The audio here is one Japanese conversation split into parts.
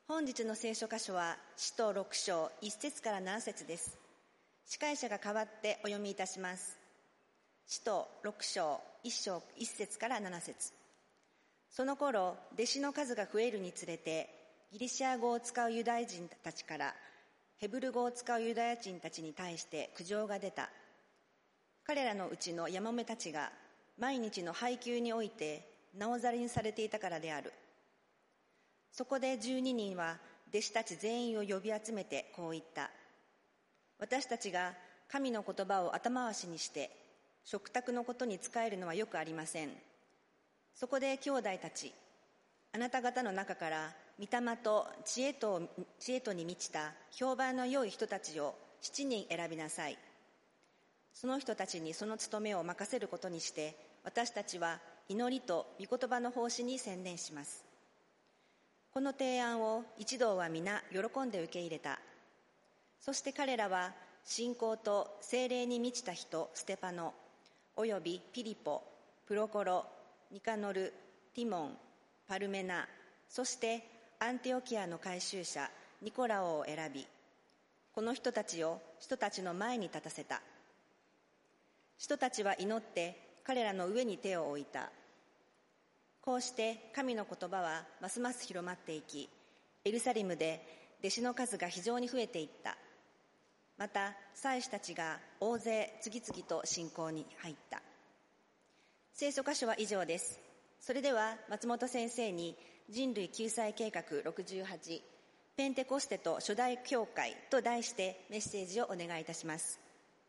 本日の聖書箇所は使徒6章1節から7節です。司会者が代わってお読みいたします。使徒6章1節から7節。その頃、弟子の数が増えるにつれて、ギリシャ語を使うユダヤ人たちからヘブル語を使うユダヤ人たちに対して苦情が出た。彼らのうちのヤモメたちが毎日の配給においてなおざりにされていたからである。そこで12人は弟子たち全員を呼び集めてこう言った。私たちが神の言葉を後回しにして食卓のことに仕えるのはよくありません。そこで兄弟たち、あなた方の中から御霊と知恵とに満ちた評判の良い人たちを7人選びなさい。その人たちにその務めを任せることにして、私たちは祈りと御言葉の奉仕に専念します。この提案を一同は皆喜んで受け入れた。そして彼らは信仰と聖霊に満ちた人ステパノ、およびピリポ、プロコロ、ニカノル、ティモン、パルメナ、そしてアンティオキアの改宗者ニコラオを選び、この人たちを人たちの前に立たせた。人たちは祈って彼らの上に手を置いた。こうして神の言葉はますます広まっていき、エルサレムで弟子の数が非常に増えていった。また祭司たちが大勢次々と信仰に入った。聖書箇所は以上です。それでは松本先生に人類救済計画68ペンテコステと初代教会と題してメッセージをお願いいたします。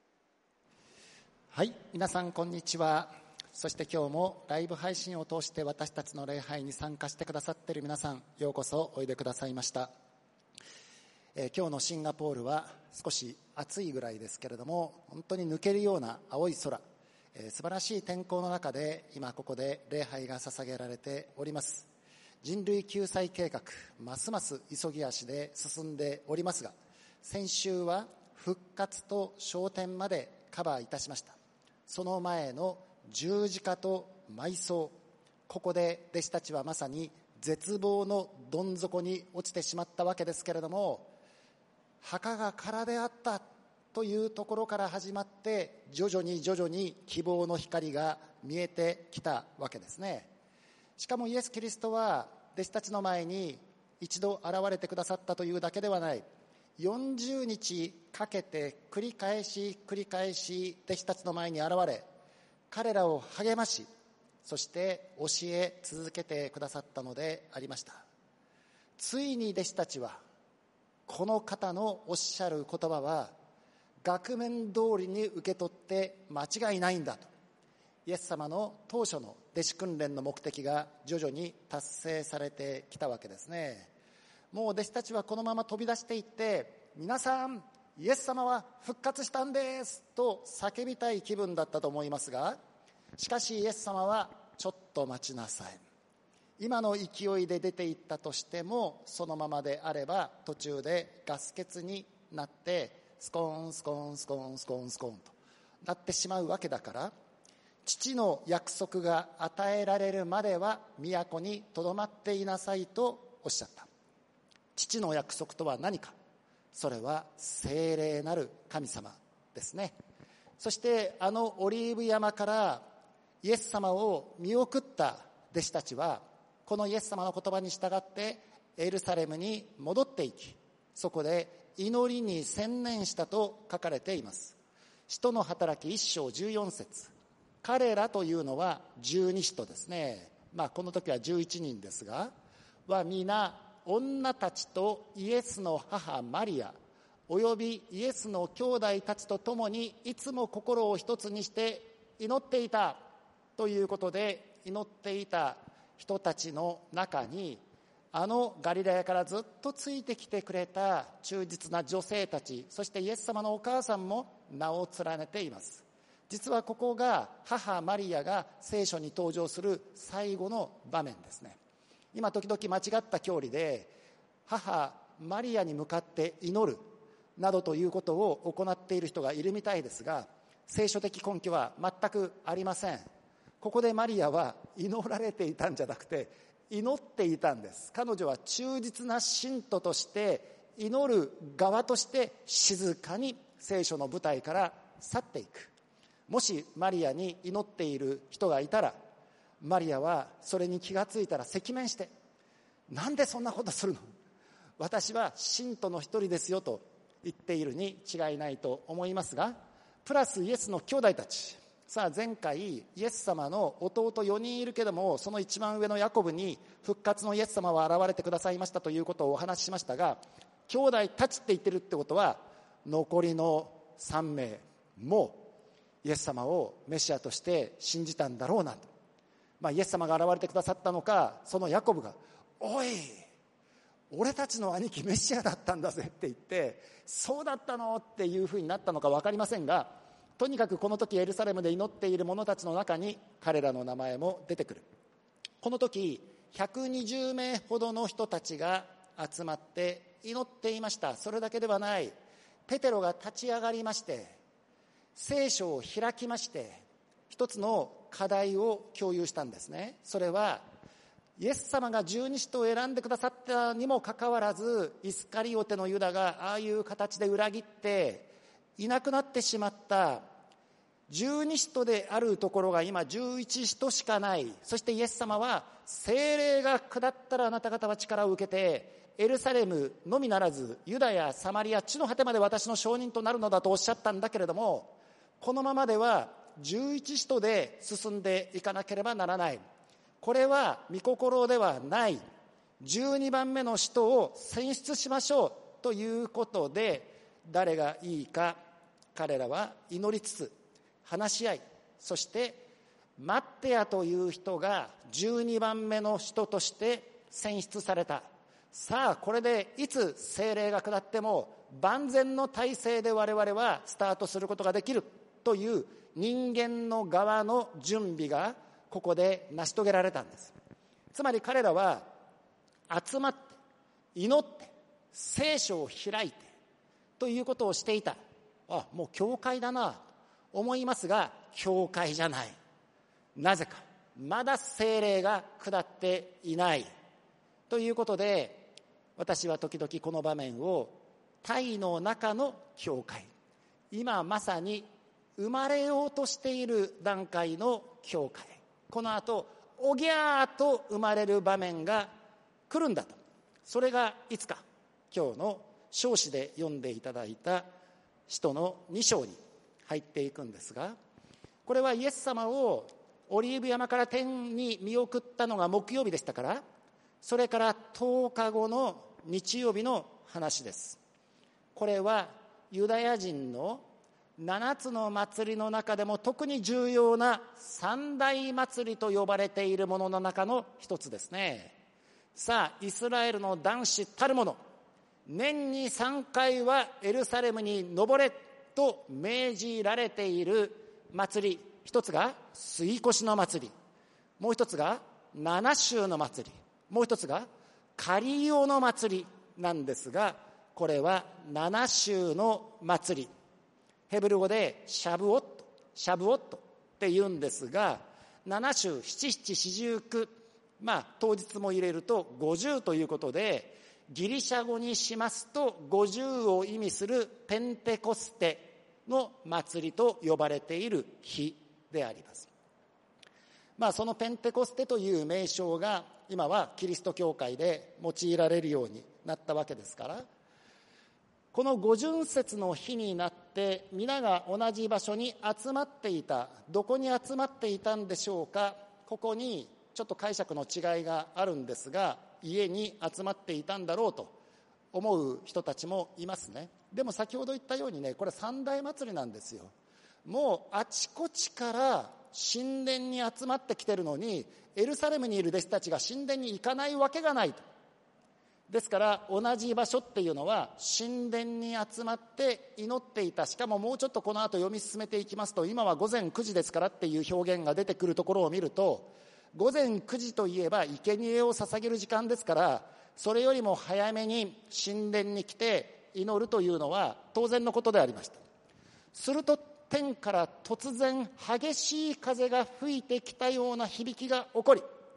はい、皆さんこんにちは。そして今日もライブ配信を通して私たちの礼拝に参加してくださっている皆さん、ようこそおいでくださいました。今日のシンガポールは少し暑いぐらいですけれども、本当に抜けるような青い空、素晴らしい天候の中で今ここで礼拝が捧げられております。人類救済計画、ますます急ぎ足で進んでおりますが、先週は復活と昇天までカバーいたしました。その前の十字架と埋葬、ここで弟子たちはまさに絶望のどん底に落ちてしまったわけですけれども、墓が空であったというところから始まって徐々に希望の光が見えてきたわけですね。しかもイエス・キリストは弟子たちの前に一度現れてくださったというだけではない、40日かけて繰り返し弟子たちの前に現れ、彼らを励まし、そして教え続けてくださったのでありました。ついに弟子たちはこの方のおっしゃる言葉は額面通りに受け取って間違いないんだと、イエス様の当初の弟子訓練の目的が徐々に達成されてきたわけですね。もう弟子たちはこのまま飛び出していって、皆さんイエス様は復活したんですと叫びたい気分だったと思いますが、しかしイエス様はちょっと待ちなさい。今の勢いで出ていったとしても、そのままであれば途中でガス欠になってスコーンスコーンスコーンスコーンスコーンとなってしまうわけだから、父の約束が与えられるまでは都にとどまっていなさいとおっしゃった。父の約束とは何か、それは聖霊なる神様ですね。そしてあのオリーブ山からイエス様を見送った弟子たちは、このイエス様の言葉に従ってエルサレムに戻っていき、そこで祈りに専念したと書かれています。使徒の働き1章14節、彼らというのは12使徒ですね。この時は11人ですが、は皆女たちとイエスの母マリアおよびイエスの兄弟たちと共にいつも心を一つにして祈っていたということで、祈っていた人たちの中にあのガリラヤからずっとついてきてくれた忠実な女性たち、そしてイエス様のお母さんも名を連ねています。実はここが母マリアが聖書に登場する最後の場面ですね。今時々間違った教理で母マリアに向かって祈るなどということを行っている人がいるみたいですが、聖書的根拠は全くありません。ここでマリアは祈られていたんじゃなくて祈っていたんです。彼女は忠実な信徒として祈る側として静かに聖書の舞台から去っていく。もしマリアに祈っている人がいたら、マリアはそれに気がついたら赤面して、なんでそんなことするの、私は信徒の一人ですよと言っているに違いないと思いますが、プラスイエスの兄弟たち、さあ前回イエス様の弟4人いるけども、その一番上のヤコブに復活のイエス様は現れてくださいましたということをお話ししましたが、兄弟たちって言ってるってことは残りの3名もイエス様をメシアとして信じたんだろうなと、イエス様が現れてくださったのか、そのヤコブがおい俺たちの兄貴メシアだったんだぜって言って、そうだったのっていうふうになったのか分かりませんが、とにかくこの時エルサレムで祈っている者たちの中に彼らの名前も出てくる。この時120名ほどの人たちが集まって祈っていました。それだけではない。ペテロが立ち上がりまして聖書を開きまして、一つの課題を共有したんですね。それはイエス様が十二使徒を選んでくださったにもかかわらず、イスカリオテのユダがああいう形で裏切っていなくなってしまった十二使徒であるところが今11使徒しかない。そしてイエス様は聖霊が下ったらあなた方は力を受けてエルサレムのみならずユダやサマリア地の果てまで私の証人となるのだとおっしゃったんだけれども、このままでは11使徒で進んでいかなければならない。これは御心ではない。12番目の使徒を選出しましょうということで、誰がいいか彼らは祈りつつ話し合い、そしてマッテアという人が12番目の使徒として選出された。さあこれでいつ聖霊が下っても万全の体制で我々はスタートすることができるという人間の側の準備がここで成し遂げられたんです。つまり彼らは集まって祈って聖書を開いてということをしていた。もう教会だなと思いますが、教会じゃない。なぜかまだ聖霊が下っていないということで、私は時々この場面を体の中の教会、今まさに生まれようとしている段階の教会、この後おぎゃーと生まれる場面が来るんだと。それがいつか今日の章子で読んでいただいた使徒の2章に入っていくんですが、これはイエス様をオリーブ山から天に見送ったのが木曜日でしたから、それから10日後の日曜日の話です。これはユダヤ人の7つの祭りの中でも特に重要な三大祭りと呼ばれているものの中の一つですね。さあイスラエルの男子たるもの、年に3回はエルサレムに登れと命じられている祭り、一つが杉越の祭り、もう一つが7週の祭り、もう一つがカリオの祭りなんですが、これは7週の祭り、ヘブル語でシャブオットって言うんですが、7週七七四十九、当日も入れると50ということで、ギリシャ語にしますと50を意味するペンテコステの祭りと呼ばれている日であります。そのペンテコステという名称が今はキリスト教会で用いられるようになったわけですから、この五旬節の日になって皆が同じ場所に集まっていた。どこに集まっていたんでしょうか。ここにちょっと解釈の違いがあるんですが、家に集まっていたんだろうと思う人たちもいますね。でも先ほど言ったようにね、これ三大祭りなんですよ。もうあちこちから神殿に集まってきてるのに、エルサレムにいる弟子たちが神殿に行かないわけがないと。ですから同じ場所っていうのは神殿に集まって祈っていた。しかももうちょっとこの後読み進めていきますと、今は午前9時ですからっていう表現が出てくるところを見ると、午前9時といえば生贄を捧げる時間ですから、それよりも早めに神殿に来て祈るというのは当然のことでありました。すると天から突然激しい風が吹いてきたような響きが起こり、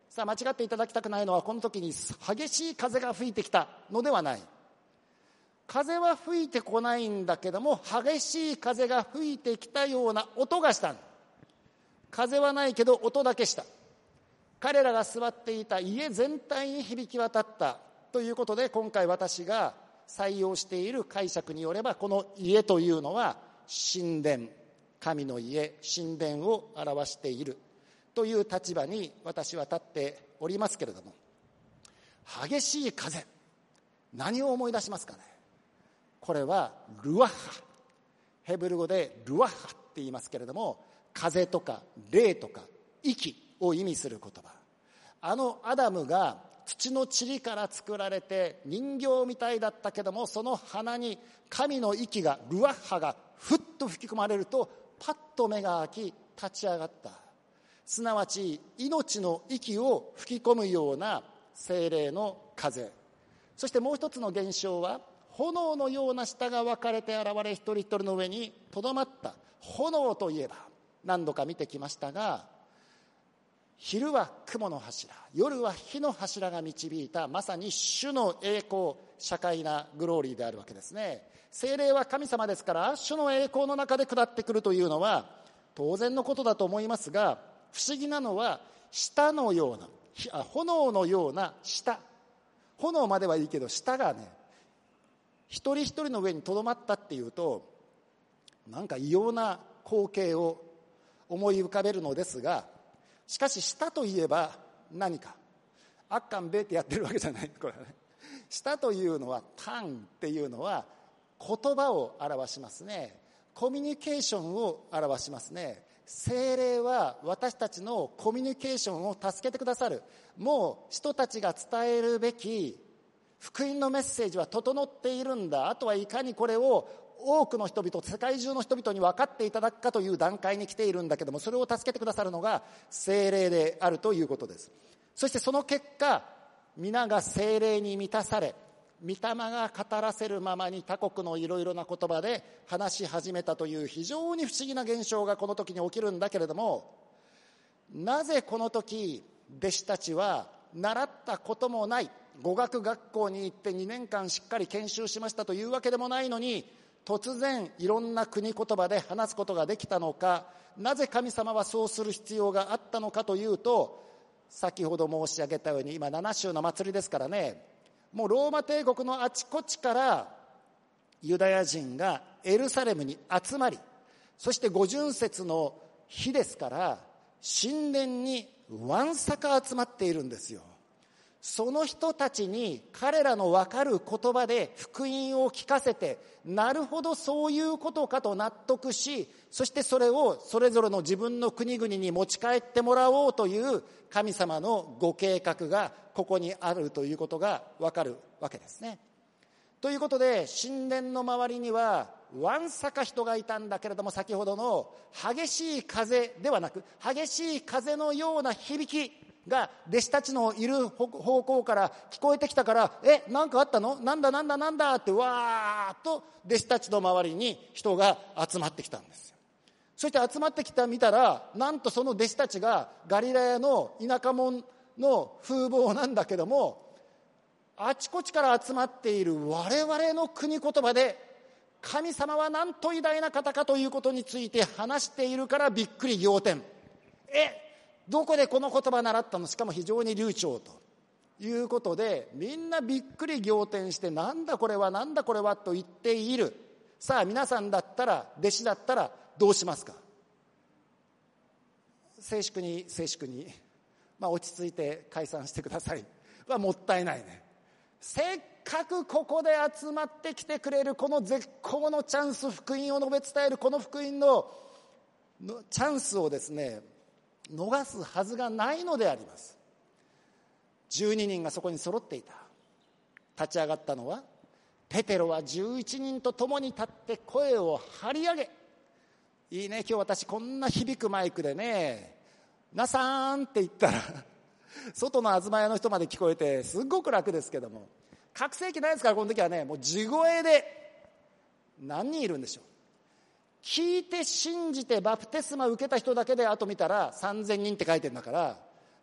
さあ、間違っていただきたくないのは、この時に激しい風が吹いてきたのではない。風は吹いてこないんだけども、激しい風が吹いてきたような音がしたの。風はないけど音だけした。彼らが座っていた家全体に響き渡ったということで、今回私が採用している解釈によれば、この家というのは神殿、神の家、神殿を表しているという立場に私は立っておりますけれども、激しい風、何を思い出しますかね。これはルワッハ、ヘブル語でルワッハって言いますけれども、風とか霊とか息を意味する言葉。アダムが土の塵から作られて人形みたいだったけども、その鼻に神の息が、ルワッハがふっと吹き込まれると、パッと目が開き立ち上がった。すなわち命の息を吹き込むような聖霊の風。そしてもう一つの現象は、炎のような舌が分かれて現れ、一人一人の上にとどまった。炎といえば何度か見てきましたが、昼は雲の柱、夜は火の柱が導いた、まさに主の栄光、社会なグローリーであるわけですね。聖霊は神様ですから、主の栄光の中で下ってくるというのは当然のことだと思いますが、不思議なのは、舌のような、炎のような舌、炎まではいいけど舌がね、一人一人の上にとどまったっていうと、なんか異様な光景を思い浮かべるのですが、しかし舌といえば何か、あっかんべってやってるわけじゃない、これね。舌というのは、タンっていうのは言葉を表しますね。コミュニケーションを表しますね。聖霊は私たちのコミュニケーションを助けてくださる。もう人たちが伝えるべき福音のメッセージは整っているんだ。あとはいかにこれを多くの人々、世界中の人々に分かっていただくかという段階に来ているんだけども、それを助けてくださるのが聖霊であるということです。そしてその結果、皆が聖霊に満たされ、御霊が語らせるままに他国のいろいろな言葉で話し始めたという非常に不思議な現象がこの時に起きるんだけれども、なぜこの時弟子たちは習ったこともない語学学校に行って2年間しっかり研修しましたというわけでもないのに、突然いろんな国言葉で話すことができたのか、なぜ神様はそうする必要があったのかというと、先ほど申し上げたように、今7週の祭りですからね、もうローマ帝国のあちこちからユダヤ人がエルサレムに集まり、そして五旬節の日ですから神殿にわんさか集まっているんですよ。その人たちに彼らの分かる言葉で福音を聞かせて、なるほどそういうことかと納得し、そしてそれをそれぞれの自分の国々に持ち帰ってもらおうという神様のご計画がここにあるということが分かるわけですね。ということで神殿の周りにはわんさか人がいたんだけれども、先ほどの激しい風ではなく、激しい風のような響きが弟子たちのいる方向から聞こえてきたから、何かあったの？なんだってわーっと弟子たちの周りに人が集まってきたんですよ。そして集まってきた見たら、なんとその弟子たちがガリラヤの田舎者の風貌なんだけども、あちこちから集まっている我々の国言葉で神様はなんと偉大な方かということについて話しているから、びっくり仰天。どこでこの言葉習ったの？しかも非常に流暢ということで、みんなびっくり仰天して、なんだこれはと言っている。さあ皆さんだったら、弟子だったらどうしますか？静粛に、落ち着いて解散してくださいはもったいないね。せっかくここで集まってきてくれるこの絶好のチャンス、福音を述べ伝えるこの福音のチャンスをですね、逃すはずがないのであります。12人がそこに揃っていた。立ち上がったのはペテロは11人と共に立って声を張り上げ、いいね、今日私こんな響くマイクでね、なさーんって言ったら外の東屋の人まで聞こえてすっごく楽ですけども、拡声器ないですから、この時はね、もう地声で何人いるんでしょう。聞いて信じてバプテスマ受けた人だけであと見たら3000人って書いてるんだから、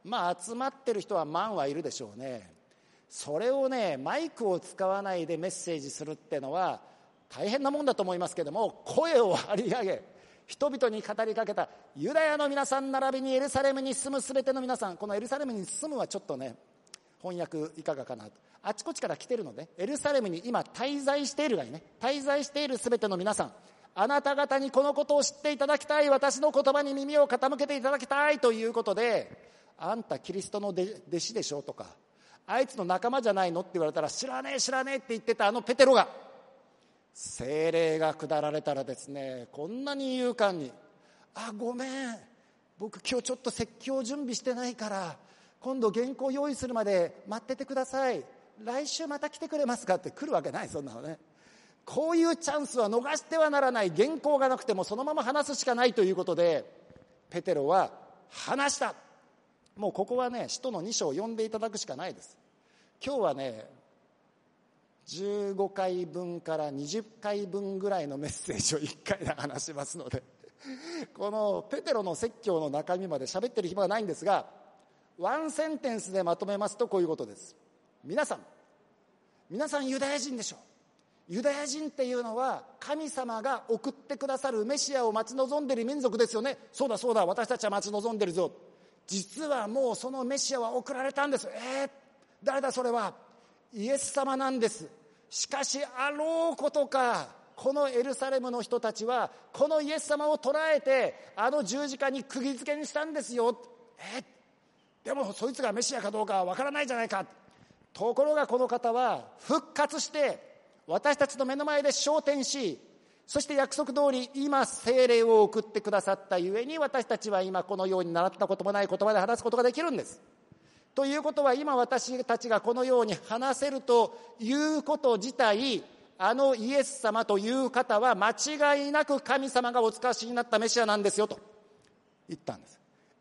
集まってる人は万はいるでしょうね。それをね、マイクを使わないでメッセージするってのは大変なもんだと思いますけども、声を張り上げ人々に語りかけた。ユダヤの皆さん並びにエルサレムに住むすべての皆さん、このエルサレムに住むはちょっとね、翻訳いかがかなと。あちこちから来てるので、エルサレムに今滞在しているがいね、滞在しているすべての皆さん、あなた方にこのことを知っていただきたい、私の言葉に耳を傾けていただきたいということで、あんたキリストの弟子でしょとか、あいつの仲間じゃないのって言われたら、知らねえ知らねえって言ってたあのペテロが、聖霊が下られたらですね、こんなに勇敢に、ごめん、僕今日ちょっと説教準備してないから今度原稿用意するまで待っててください、来週また来てくれますかって来るわけない。そんなのね。こういうチャンスは逃してはならない。原稿がなくてもそのまま話すしかないということで、ペテロは話した。もうここはね、使徒の2章を読んでいただくしかないです。今日はね、15回分から20回分ぐらいのメッセージを1回で話しますので、このペテロの説教の中身まで喋ってる暇がないんですが、ワンセンテンスでまとめますとこういうことです。皆さんユダヤ人でしょ。ユダヤ人っていうのは神様が送ってくださるメシアを待ち望んでいる民族ですよね。そうだそうだ、私たちは待ち望んでるぞ。実はもうそのメシアは送られたんです。誰だそれは。イエス様なんです。しかしあろうことか、このエルサレムの人たちはこのイエス様を捕らえてあの十字架に釘付けにしたんですよ。でもそいつがメシアかどうかはわからないじゃないか。ところがこの方は復活して私たちの目の前で昇天し、そして約束通り今聖霊を送ってくださったゆえに、私たちは今このように習ったこともない言葉で話すことができるんです。ということは、今私たちがこのように話せるということ自体、あのイエス様という方は間違いなく神様がお使わしになったメシアなんですよと言ったんです。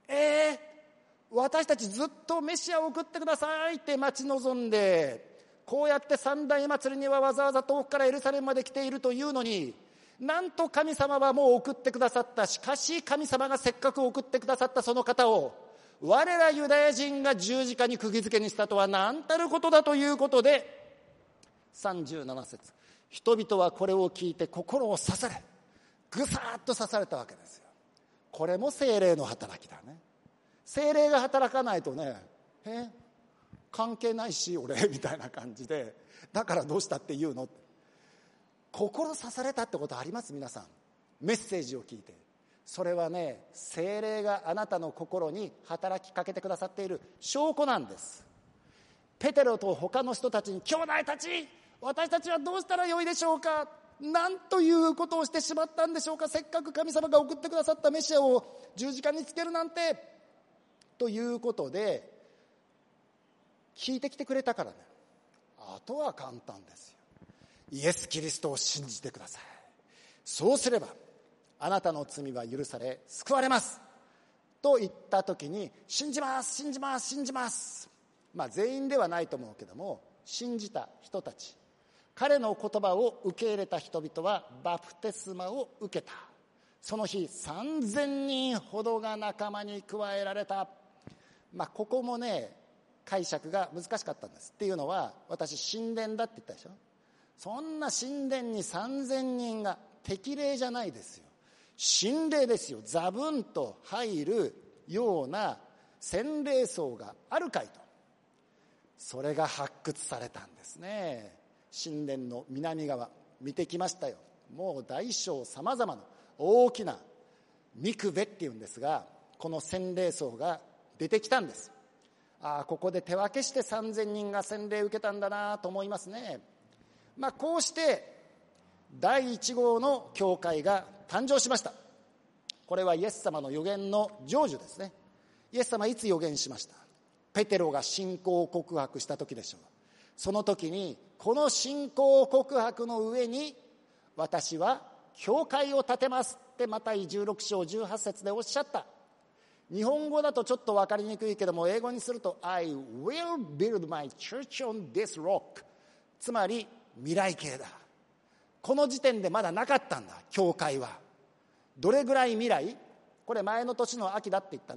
私たちずっとメシアを送ってくださいって待ち望んで、こうやって三大祭りにはわざわざ遠くからエルサレムまで来ているというのに、なんと神様はもう送ってくださった。しかし神様がせっかく送ってくださったその方を我らユダヤ人が十字架に釘付けにしたとは何たることだということで、37節、人々はこれを聞いて心を刺され、ぐさっと刺されたわけですよ。これも聖霊の働きだね。聖霊が働かないとね、関係ないし俺みたいな感じで、だからどうしたって言うの。心刺されたってことあります？皆さんメッセージを聞いて。それはね、聖霊があなたの心に働きかけてくださっている証拠なんです。ペテロと他の人たちに、兄弟たち、私たちはどうしたらよいでしょうか、なんということをしてしまったんでしょうか、せっかく神様が送ってくださったメシアを十字架につけるなんて、ということで聞いてきてくれたからね。あとは簡単ですよ。イエス・キリストを信じてください。そうすればあなたの罪は許され救われますと言った時に、信じます信じます信じます、全員ではないと思うけども、信じた人たち、彼の言葉を受け入れた人々はバプテスマを受けた。その日3000人ほどが仲間に加えられた。ここもね、解釈が難しかったんです。っていうのは、私神殿だって言ったでしょ。そんな神殿に3000人が、適齢じゃないですよ、神霊ですよ。ザブンと入るような洗礼層があるかいと。それが発掘されたんですね。神殿の南側見てきましたよ。もう大小さまざまな大きなミクベっていうんですが、この洗礼層が出てきたんです。ここで手分けして3000人が洗礼を受けたんだなと思いますね。こうして第1号の教会が誕生しました。これはイエス様の預言の成就ですね。イエス様いつ預言しました？ペテロが信仰告白した時でしょう。その時に、この信仰告白の上に私は教会を建てますってマタイ16章18節でおっしゃった。日本語だとちょっと分かりにくいけども、英語にすると I will build my church on this rock、 つまり未来形だ。この時点でまだなかったんだ、教会は。どれぐらい未来？これ前の年の秋だって言ったね。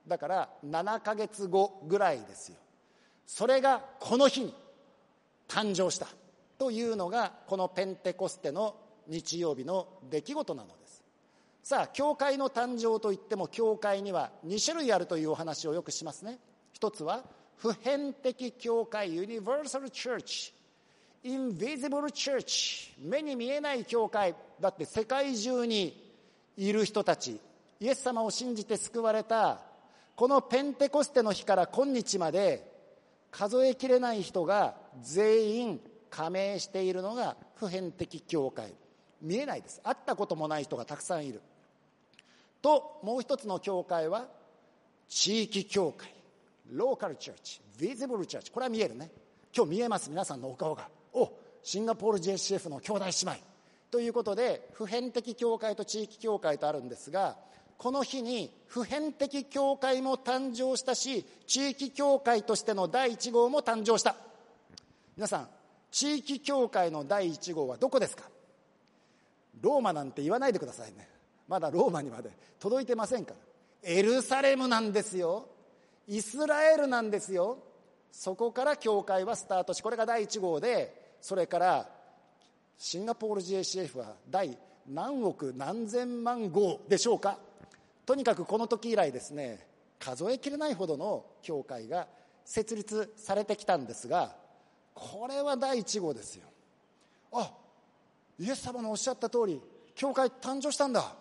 だから7ヶ月後ぐらいですよ。それがこの日に誕生したというのがこのペンテコステの日曜日の出来事なのです。さあ、教会の誕生といっても教会には2種類あるというお話をよくしますね。一つは普遍的教会、ユニバーサルチャーチ、インビジブルチャーチ、目に見えない教会。だって世界中にいる人たち、イエス様を信じて救われたこのペンテコステの日から今日まで数えきれない人が全員加盟しているのが普遍的教会。見えないです。会ったこともない人がたくさんいる。と、もう一つの教会は地域教会、ローカルチャーチ、ビジブルチャーチ。これは見えるね。今日見えます、皆さんのお顔が。シンガポール JCF の兄弟姉妹ということで、普遍的教会と地域教会とあるんですが、この日に普遍的教会も誕生したし、地域教会としての第1号も誕生した。皆さん、地域教会の第1号はどこですか？ローマなんて言わないでくださいね。まだローマにまで届いてませんから。エルサレムなんですよ。イスラエルなんですよ。そこから教会はスタートし、これが第1号で、それからシンガポール JCF は第何億何千万号でしょうか。とにかくこの時以来ですね、数えきれないほどの教会が設立されてきたんですが、これは第1号ですよ。イエス様のおっしゃった通り教会誕生したんだ。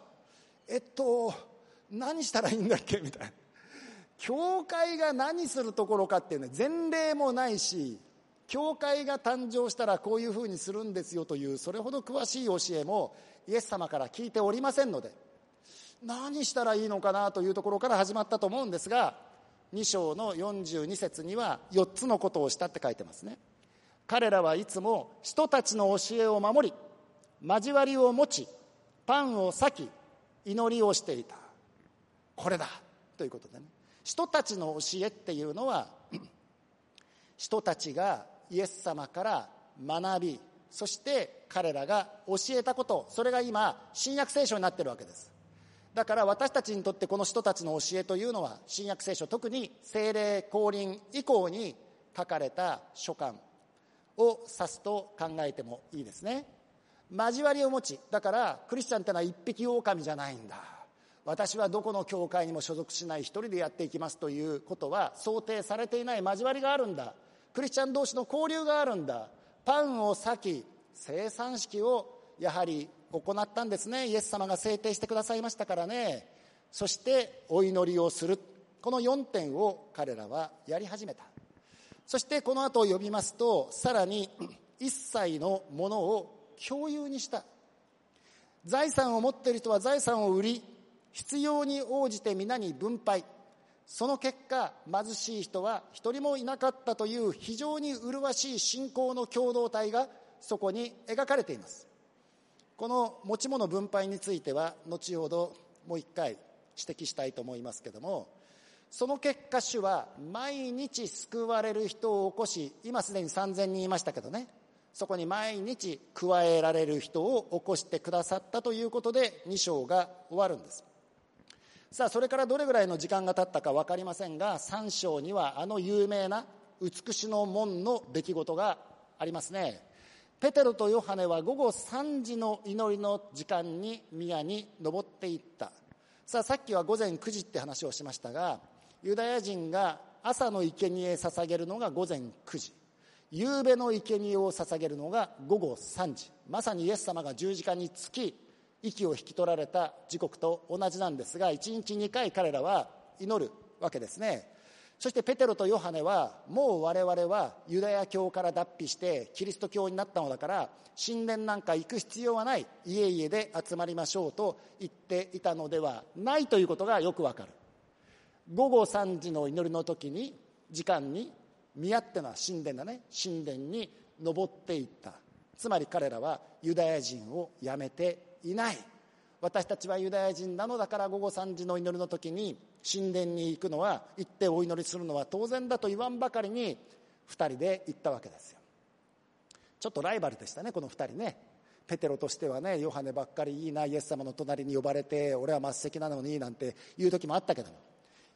何したらいいんだっけみたいな。教会が何するところかっていうね、前例もないし、教会が誕生したらこういうふうにするんですよというそれほど詳しい教えもイエス様から聞いておりませんので、何したらいいのかなというところから始まったと思うんですが、2章の42節には4つのことをしたって書いてますね。彼らはいつも人たちの教えを守り、交わりを持ち、パンを裂き、祈りをしていた。これだということでね、人たちの教えっていうのは人たちがイエス様から学び、そして彼らが教えたこと、それが今新約聖書になっているわけです。だから私たちにとってこの人たちの教えというのは、新約聖書、特に聖霊降臨以降に書かれた書簡を指すと考えてもいいですね。交わりを持ち、だからクリスチャンってのは一匹狼じゃないんだ、私はどこの教会にも所属しない、一人でやっていきますということは想定されていない。交わりがあるんだ、クリスチャン同士の交流があるんだ。パンを裂き、聖餐式をやはり行ったんですね。イエス様が制定してくださいましたからね。そしてお祈りをする、この4点を彼らはやり始めた。そしてこの後を読みますと、さらに一切のものを共有にした。財産を持っている人は財産を売り、必要に応じて皆に分配。その結果、貧しい人は一人もいなかったという非常に麗しい信仰の共同体がそこに描かれています。この持ち物分配については後ほどもう一回指摘したいと思いますけれども、その結果主は毎日救われる人を起こし、今すでに3000人いましたけどね、そこに毎日加えられる人を起こしてくださったということで2章が終わるんです。さあ、それからどれぐらいの時間が経ったか分かりませんが、3章にはあの有名な美しの門の出来事がありますね。ペテロとヨハネは午後3時の祈りの時間に宮に登っていった。さあ、さっきは午前9時って話をしましたが、ユダヤ人が朝の生贄捧げるのが午前9時、夕べの生贄を捧げるのが午後3時、まさにイエス様が十字架につき息を引き取られた時刻と同じなんですが、1日2回彼らは祈るわけですね。そしてペテロとヨハネは、もう我々はユダヤ教から脱皮してキリスト教になったのだから、神殿なんか行く必要はない、家々で集まりましょうと言っていたのではないということがよくわかる。午後3時の祈りの時に、時間に宮ってのは神殿だね、神殿に登っていった。つまり彼らはユダヤ人をやめていない。私たちはユダヤ人なのだから、午後3時の祈りの時に神殿に行くのは、行ってお祈りするのは当然だと言わんばかりに2人で行ったわけですよ。ちょっとライバルでしたね、この2人ね。ペテロとしてはね、ヨハネばっかりいいな、イエス様の隣に呼ばれて俺は末席なのになんていう時もあったけども、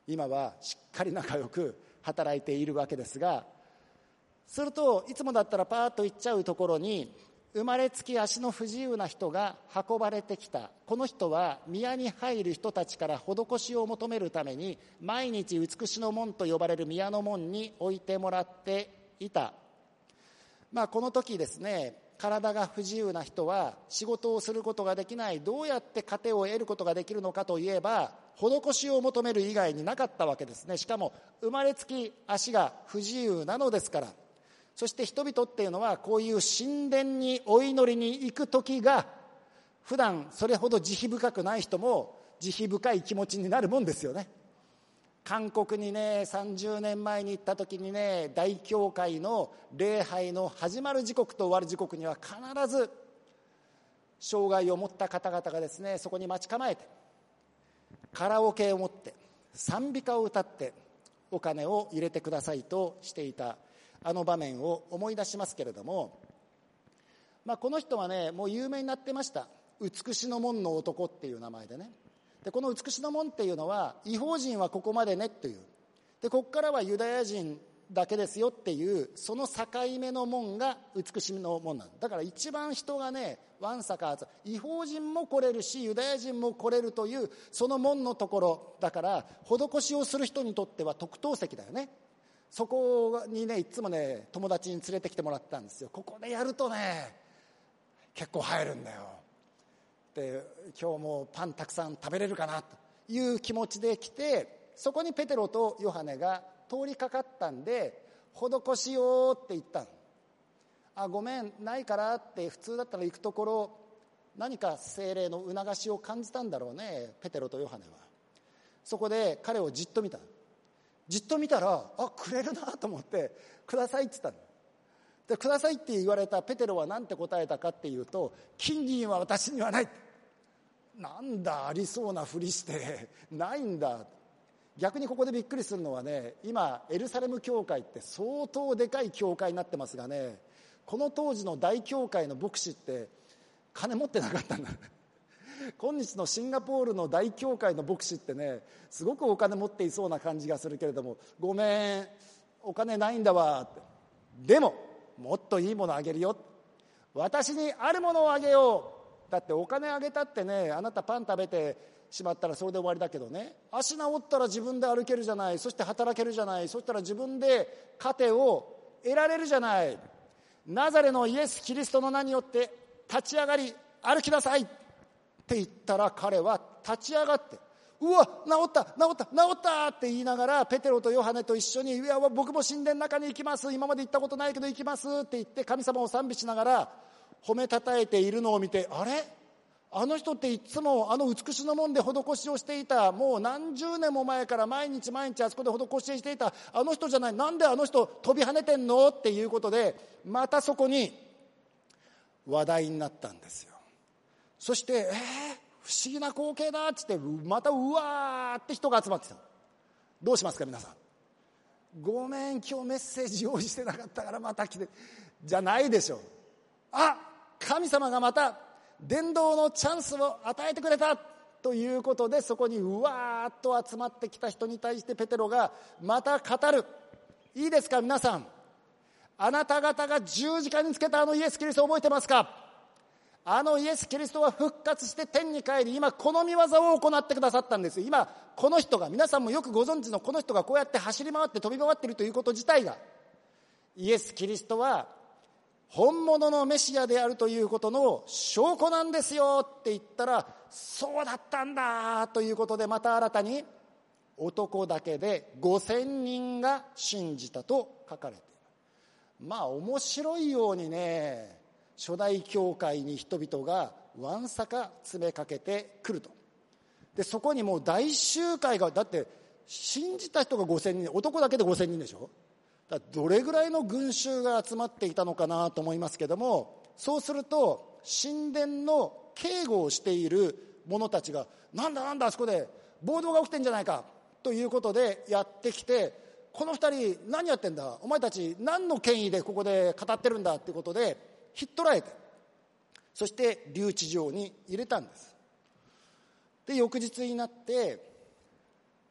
今はしっかり仲良く働いているわけですが、するといつもだったらパーッと行っちゃうところに、生まれつき足の不自由な人が運ばれてきた。この人は宮に入る人たちから施しを求めるために、毎日美しの門と呼ばれる宮の門に置いてもらっていた。この時ですね、体が不自由な人は仕事をすることができない。どうやって糧を得ることができるのかといえば、施しを求める以外になかったわけですね。しかも生まれつき足が不自由なのですから。そして人々っていうのは、こういう神殿にお祈りに行く時が、普段それほど慈悲深くない人も慈悲深い気持ちになるもんですよね。韓国にね、30年前に行った時にね、大教会の礼拝の始まる時刻と終わる時刻には必ず障害を持った方々がですね、そこに待ち構えて、カラオケを持って賛美歌を歌ってお金を入れてくださいとしていたあの場面を思い出しますけれども、この人はね、もう有名になってました。美しの門の男っていう名前でね。でこの美しの門っていうのは、異邦人はここまでねっていう、でここからはユダヤ人だけですよっていう、その境目の門が美しの門なんだから、一番人がね、わんさか異邦人も来れるしユダヤ人も来れるという、その門のところだから、施しをする人にとっては特等席だよね。そこにね、いつもね、友達に連れてきてもらったんですよ。ここでやるとね、結構入るんだよ。で、今日もパンたくさん食べれるかなという気持ちで来て、そこにペテロとヨハネが通りかかったんで、施しようって言ったの。ごめん、ないからって。普通だったら行くところ、何か聖霊の促しを感じたんだろうね、ペテロとヨハネは。そこで彼をじっと見た。じっと見たら、くれるなと思って、くださいって言ったの。で、くださいって言われたペテロは何て答えたかっていうと、金銀は私にはない。なんだ、ありそうなふりしてないんだ。逆にここでびっくりするのはね、今エルサレム教会って相当でかい教会になってますがね、この当時の大教会の牧師って金持ってなかったんだ。今日のシンガポールの大教会の牧師ってね、すごくお金持っていそうな感じがするけれども、ごめん、お金ないんだわって。でももっといいものあげるよ、私にあるものをあげよう。だってお金あげたってね、あなたパン食べてしまったらそれで終わりだけどね、足治ったら自分で歩けるじゃない、そして働けるじゃない、そしたら自分で糧を得られるじゃない。ナザレのイエス・キリストの名によって立ち上がり歩きなさいって言ったら、彼は立ち上がって、うわ、治ったって言いながら、ペテロとヨハネと一緒に、いや僕も神殿の中に行きます、今まで行ったことないけど行きますって言って神様を賛美しながら褒めたたえているのを見て、あれ、あの人っていつもあの美しの門で施しをしていた、もう何十年も前から毎日あそこで施しをしていたあの人じゃない、なんであの人飛び跳ねてんのっていうことで、またそこに話題になったんですよ。そして不思議な光景だっつって、またうわーって人が集まってきた。どうしますか皆さん。ごめん、今日メッセージ用意してなかったからまた来てじゃないでしょ。神様がまた伝道のチャンスを与えてくれたということで、そこにうわーっと集まってきた人に対してペテロがまた語る。いいですか皆さん、あなた方が十字架につけたあのイエス・キリストを覚えてますか。あのイエス・キリストは復活して天に帰り、今この御業を行ってくださったんです。今この人が、皆さんもよくご存知のこの人がこうやって走り回って飛び回っているということ自体が、イエス・キリストは本物のメシアであるということの証拠なんですよって言ったら、そうだったんだということで、また新たに男だけで5000人が信じたと書かれている。面白いようにね、初代教会に人々がわんさか詰めかけてくると。でそこにもう大集会が、だって信じた人が5000人、男だけで5000人でしょ。だどれぐらいの群衆が集まっていたのかなと思いますけども、そうすると神殿の警護をしている者たちが、なんだあそこで暴動が起きてんじゃないかということでやってきて、この二人何やってんだ、お前たち何の権威でここで語ってるんだっていうことでひっ捕らえて、そして留置場に入れたんです。で翌日になって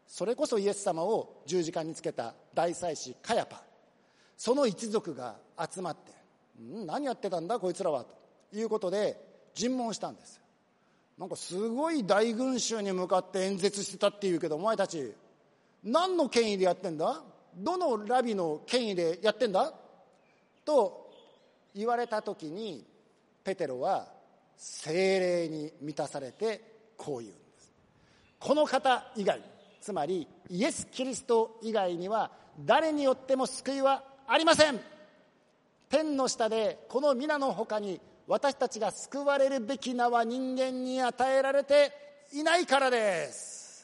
それこそイエス様を十字架につけた大祭司カヤパ、その一族が集まって、何やってたんだこいつらはということで尋問したんです。なんかすごい大群衆に向かって演説してたっていうけど、お前たち何の権威でやってんだ、どのラビの権威でやってんだと言われた時に、ペテロは聖霊に満たされてこう言うんです。この方以外、つまりイエス・キリスト以外には誰によっても救いはありません。天の下でこの皆の他に私たちが救われるべき名は人間に与えられていないからです。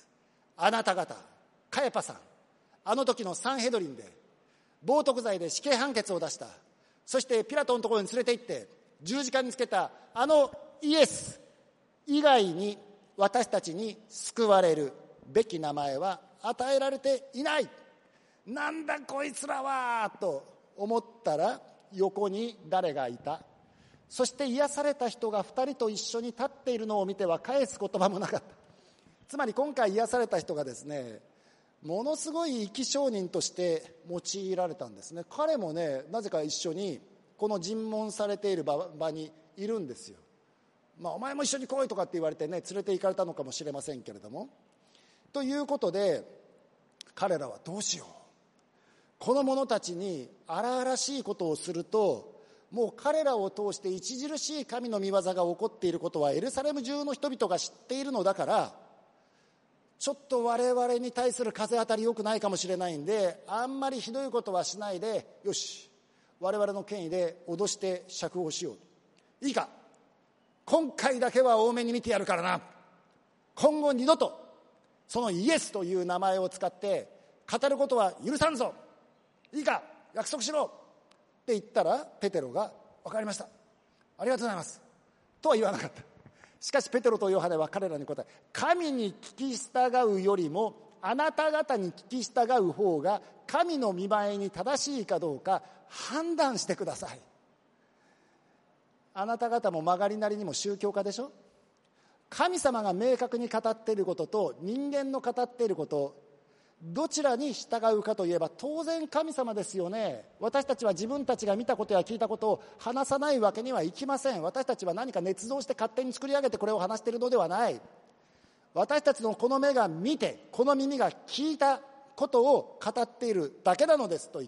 あなた方、カヤパさん、あの時のサンヘドリンで冒涜罪で死刑判決を出した、そしてピラトのところに連れて行って十字架につけたあのイエス以外に私たちに救われるべき名前は与えられていない。なんだこいつらはと思ったら、横に誰がいた。そして癒された人が2人と一緒に立っているのを見ては返す言葉もなかった。つまり今回癒された人がですね、ものすごい生き証人として用いられたんですね。彼もね、なぜか一緒にこの尋問されている場にいるんですよ。お前も一緒に来いとかって言われてね、連れて行かれたのかもしれませんけれども、ということで彼らはどうしよう、この者たちに荒々しいことをすると、もう彼らを通して著しい神の御業が起こっていることはエルサレム中の人々が知っているのだから、ちょっと我々に対する風当たり良くないかもしれないんで、あんまりひどいことはしないで、よし、我々の権威で脅して釈放しよう。いいか、今回だけは多めに見てやるからな。今後二度とそのイエスという名前を使って語ることは許さんぞ。いいか、約束しろって言ったら、ペテロが分かりました、ありがとうございますとは言わなかった。しかしペテロとヨハネは彼らに答え、神に聞き従うよりもあなた方に聞き従う方が神の見前に正しいかどうか判断してください。あなた方も曲がりなりにも宗教家でしょ。神様が明確に語っていることと人間の語っていること、どちらに従うかといえば当然神様ですよね。私たちは自分たちが見たことや聞いたことを話さないわけにはいきません。私たちは何か捏造して勝手に作り上げてこれを話しているのではない。私たちのこの目が見て、この耳が聞いたことを語っているだけなのですと言って、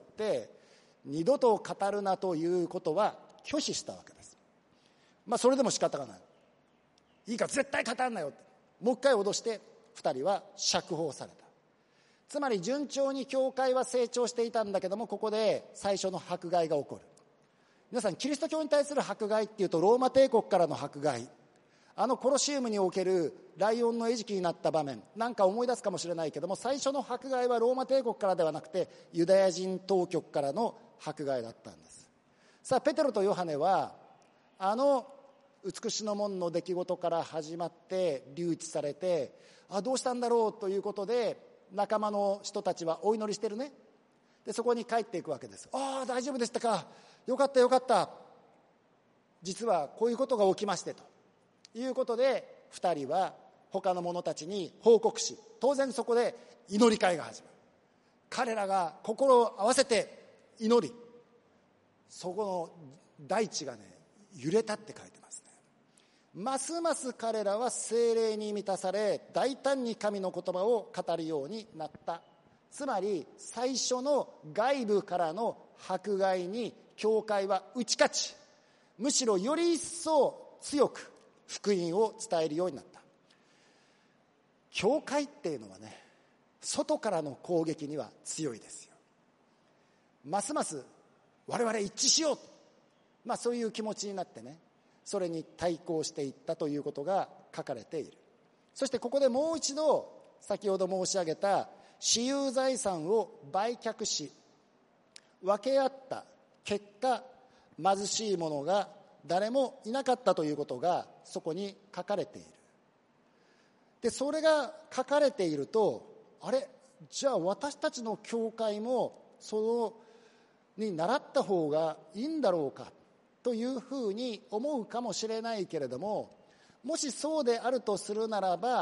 二度と語るなということは拒否したわけです。それでも仕方がない。いいか、絶対語らんなよってもう一回脅して2人は釈放された。つまり順調に教会は成長していたんだけども、ここで最初の迫害が起こる。皆さん、キリスト教に対する迫害っていうとローマ帝国からの迫害、コロシウムにおけるライオンの餌食になった場面なんか思い出すかもしれないけども、最初の迫害はローマ帝国からではなくてユダヤ人当局からの迫害だったんです。さあ、ペテロとヨハネは美しの門の出来事から始まって留置されて、どうしたんだろうということで仲間の人たちはお祈りしてるね。でそこに帰っていくわけです。大丈夫でしたか、よかったよかった、実はこういうことが起きましてということで、2人は他の者たちに報告し、当然そこで祈り会が始まる。彼らが心を合わせて祈り、そこの大地がね揺れたって書いてますね。ますます彼らは聖霊に満たされ、大胆に神の言葉を語るようになった。つまり最初の外部からの迫害に教会は打ち勝ち、むしろより一層強く福音を伝えるようになった。教会っていうのはね、外からの攻撃には強いですよ。ますます我々一致しよう、そういう気持ちになってね、それに対抗していったということが書かれている。そしてここでもう一度先ほど申し上げた私有財産を売却し分け合った結果、貧しい者が誰もいなかったということがそこに書かれている。でそれが書かれていると、じゃあ私たちの教会もそのに習った方がいいんだろうかというふうに思うかもしれないけれども、もしそうであるとするならば、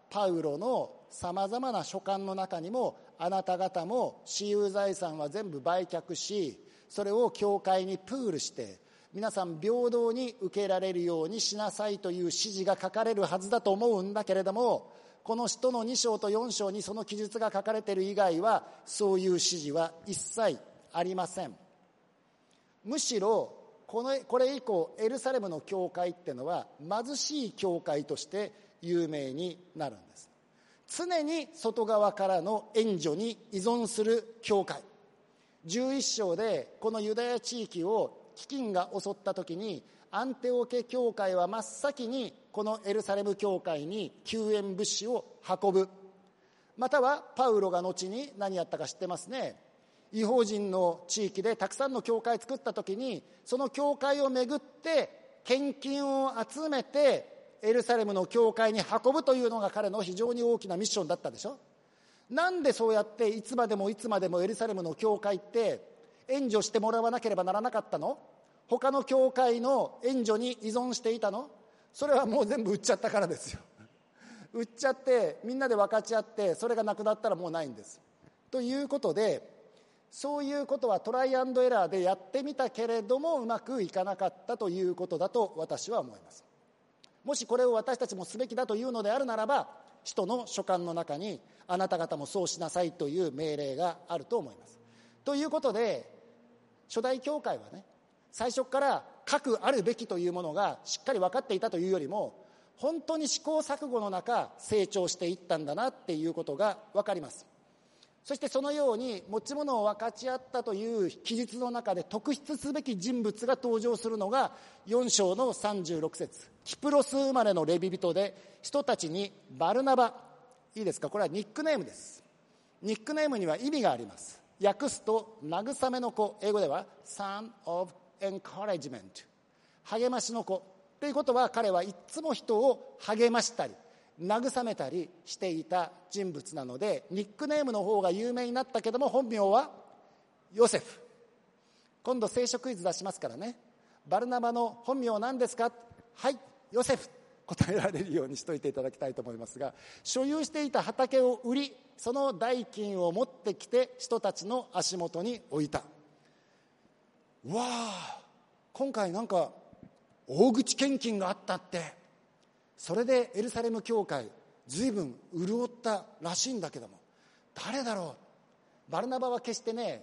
パウロのさまざまな書簡の中にも、あなた方も私有財産は全部売却し、それを教会にプールして皆さん平等に受けられるようにしなさいという指示が書かれるはずだと思うんだけれども、この使徒の2章と4章にその記述が書かれている以外はそういう指示は一切ありません。むしろこれ以降エルサレムの教会っていうのは貧しい教会として有名になるんです。常に外側からの援助に依存する教会。11章でこのユダヤ地域を飢饉が襲った時に、アンテオケ教会は真っ先にこのエルサレム教会に救援物資を運ぶ。またはパウロが後に何やったか知ってますね。異邦人の地域でたくさんの教会作った時に、その教会をめぐって献金を集めてエルサレムの教会に運ぶというのが彼の非常に大きなミッションだったでしょ。なんでそうやっていつまでもエルサレムの教会って援助してもらわなければならなかったの？他の教会の援助に依存していたの？それはもう全部売っちゃったからですよ。売っちゃってみんなで分かち合って、それがなくなったらもうないんです。ということで、そういうことはトライアンドエラーでやってみたけれどもうまくいかなかったということだと私は思います。もしこれを私たちもすべきだというのであるならば、使徒の書簡の中にあなた方もそうしなさいという命令があると思います。ということで、初代教会はね、最初から核あるべきというものがしっかり分かっていたというよりも、本当に試行錯誤の中成長していったんだなっていうことが分かります。そしてそのように持ち物を分かち合ったという記述の中で特筆すべき人物が登場するのが4章の36節。キプロス生まれのレビ人で、人たちにバルナバ、いいですか、これはニックネームです。ニックネームには意味があります。訳すと慰めの子、英語では Son of Encouragement、 励ましの子ということは、彼はいつも人を励ましたり慰めたりしていた人物なので、ニックネームの方が有名になったけども本名はヨセフ。今度聖書クイズ出しますからね。バルナバの本名は何ですか？はい、ヨセフ、答えられるようにしといていただきたいと思いますが、所有していた畑を売り、その代金を持ってきて人たちの足元に置いた。わあ、今回なんか大口献金があったって、それでエルサレム教会随分潤ったらしいんだけども、誰だろう。バルナバは決してね、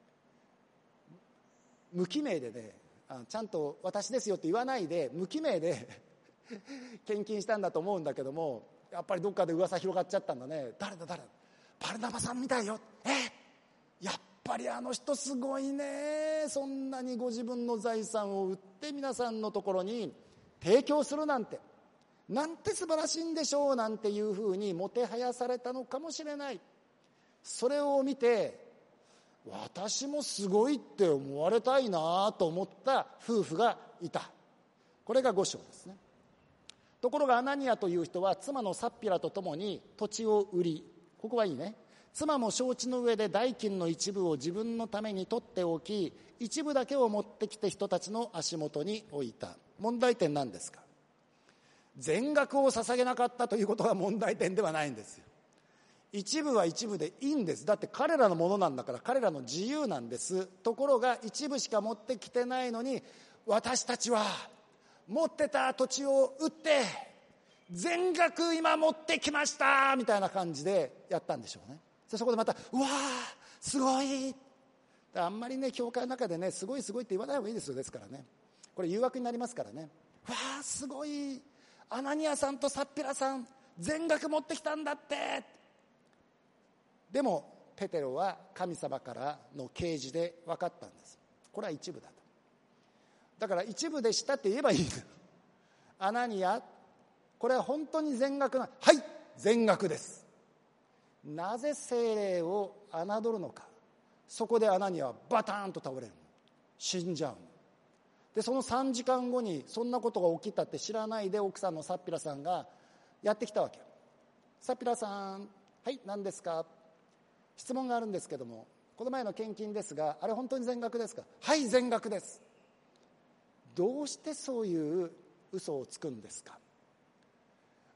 無記名でね、ちゃんと私ですよって言わないで無記名で献金したんだと思うんだけども、やっぱりどっかで噂広がっちゃったんだね。誰だ、バルナバさんみたいよ。やっぱりあの人すごいね。そんなにご自分の財産を売って皆さんのところに提供するなんて素晴らしいんでしょうなんていうふうにもてはやされたのかもしれない。それを見て私もすごいって思われたいなと思った夫婦がいた。これが5章ですね。ところがアナニアという人は妻のサッピラと共に土地を売り、ここはいいね、妻も承知の上で代金の一部を自分のために取っておき、一部だけを持ってきて人たちの足元に置いた。問題点なんですか？全額を捧げなかったということが問題点ではないんですよ。一部は一部でいいんです。だって彼らのものなんだから、彼らの自由なんです。ところが一部しか持ってきてないのに、私たちは持ってた土地を売って全額今持ってきましたみたいな感じでやったんでしょうね。そこでまたうわーすごい、あんまりね教会の中でねすごいって言わない方がいいですよ。ですからね、これ誘惑になりますからね。わーすごい、アナニアさんとサッピラさん全額持ってきたんだって。でもペテロは神様からの啓示で分かったんです。これは一部だと。だから一部でしたって言えばいい。アナニア、これは本当に全額な、はい全額です。なぜ聖霊を侮るのか。そこでアナニアはバターンと倒れる、死んじゃう。でその3時間後にそんなことが起きたって知らないで奥さんのサッピラさんがやってきたわけ。サッピラさん、はい何ですか、質問があるんですけども、この前の献金ですがあれ本当に全額ですか？はい全額です。どうしてそういう嘘をつくんですか？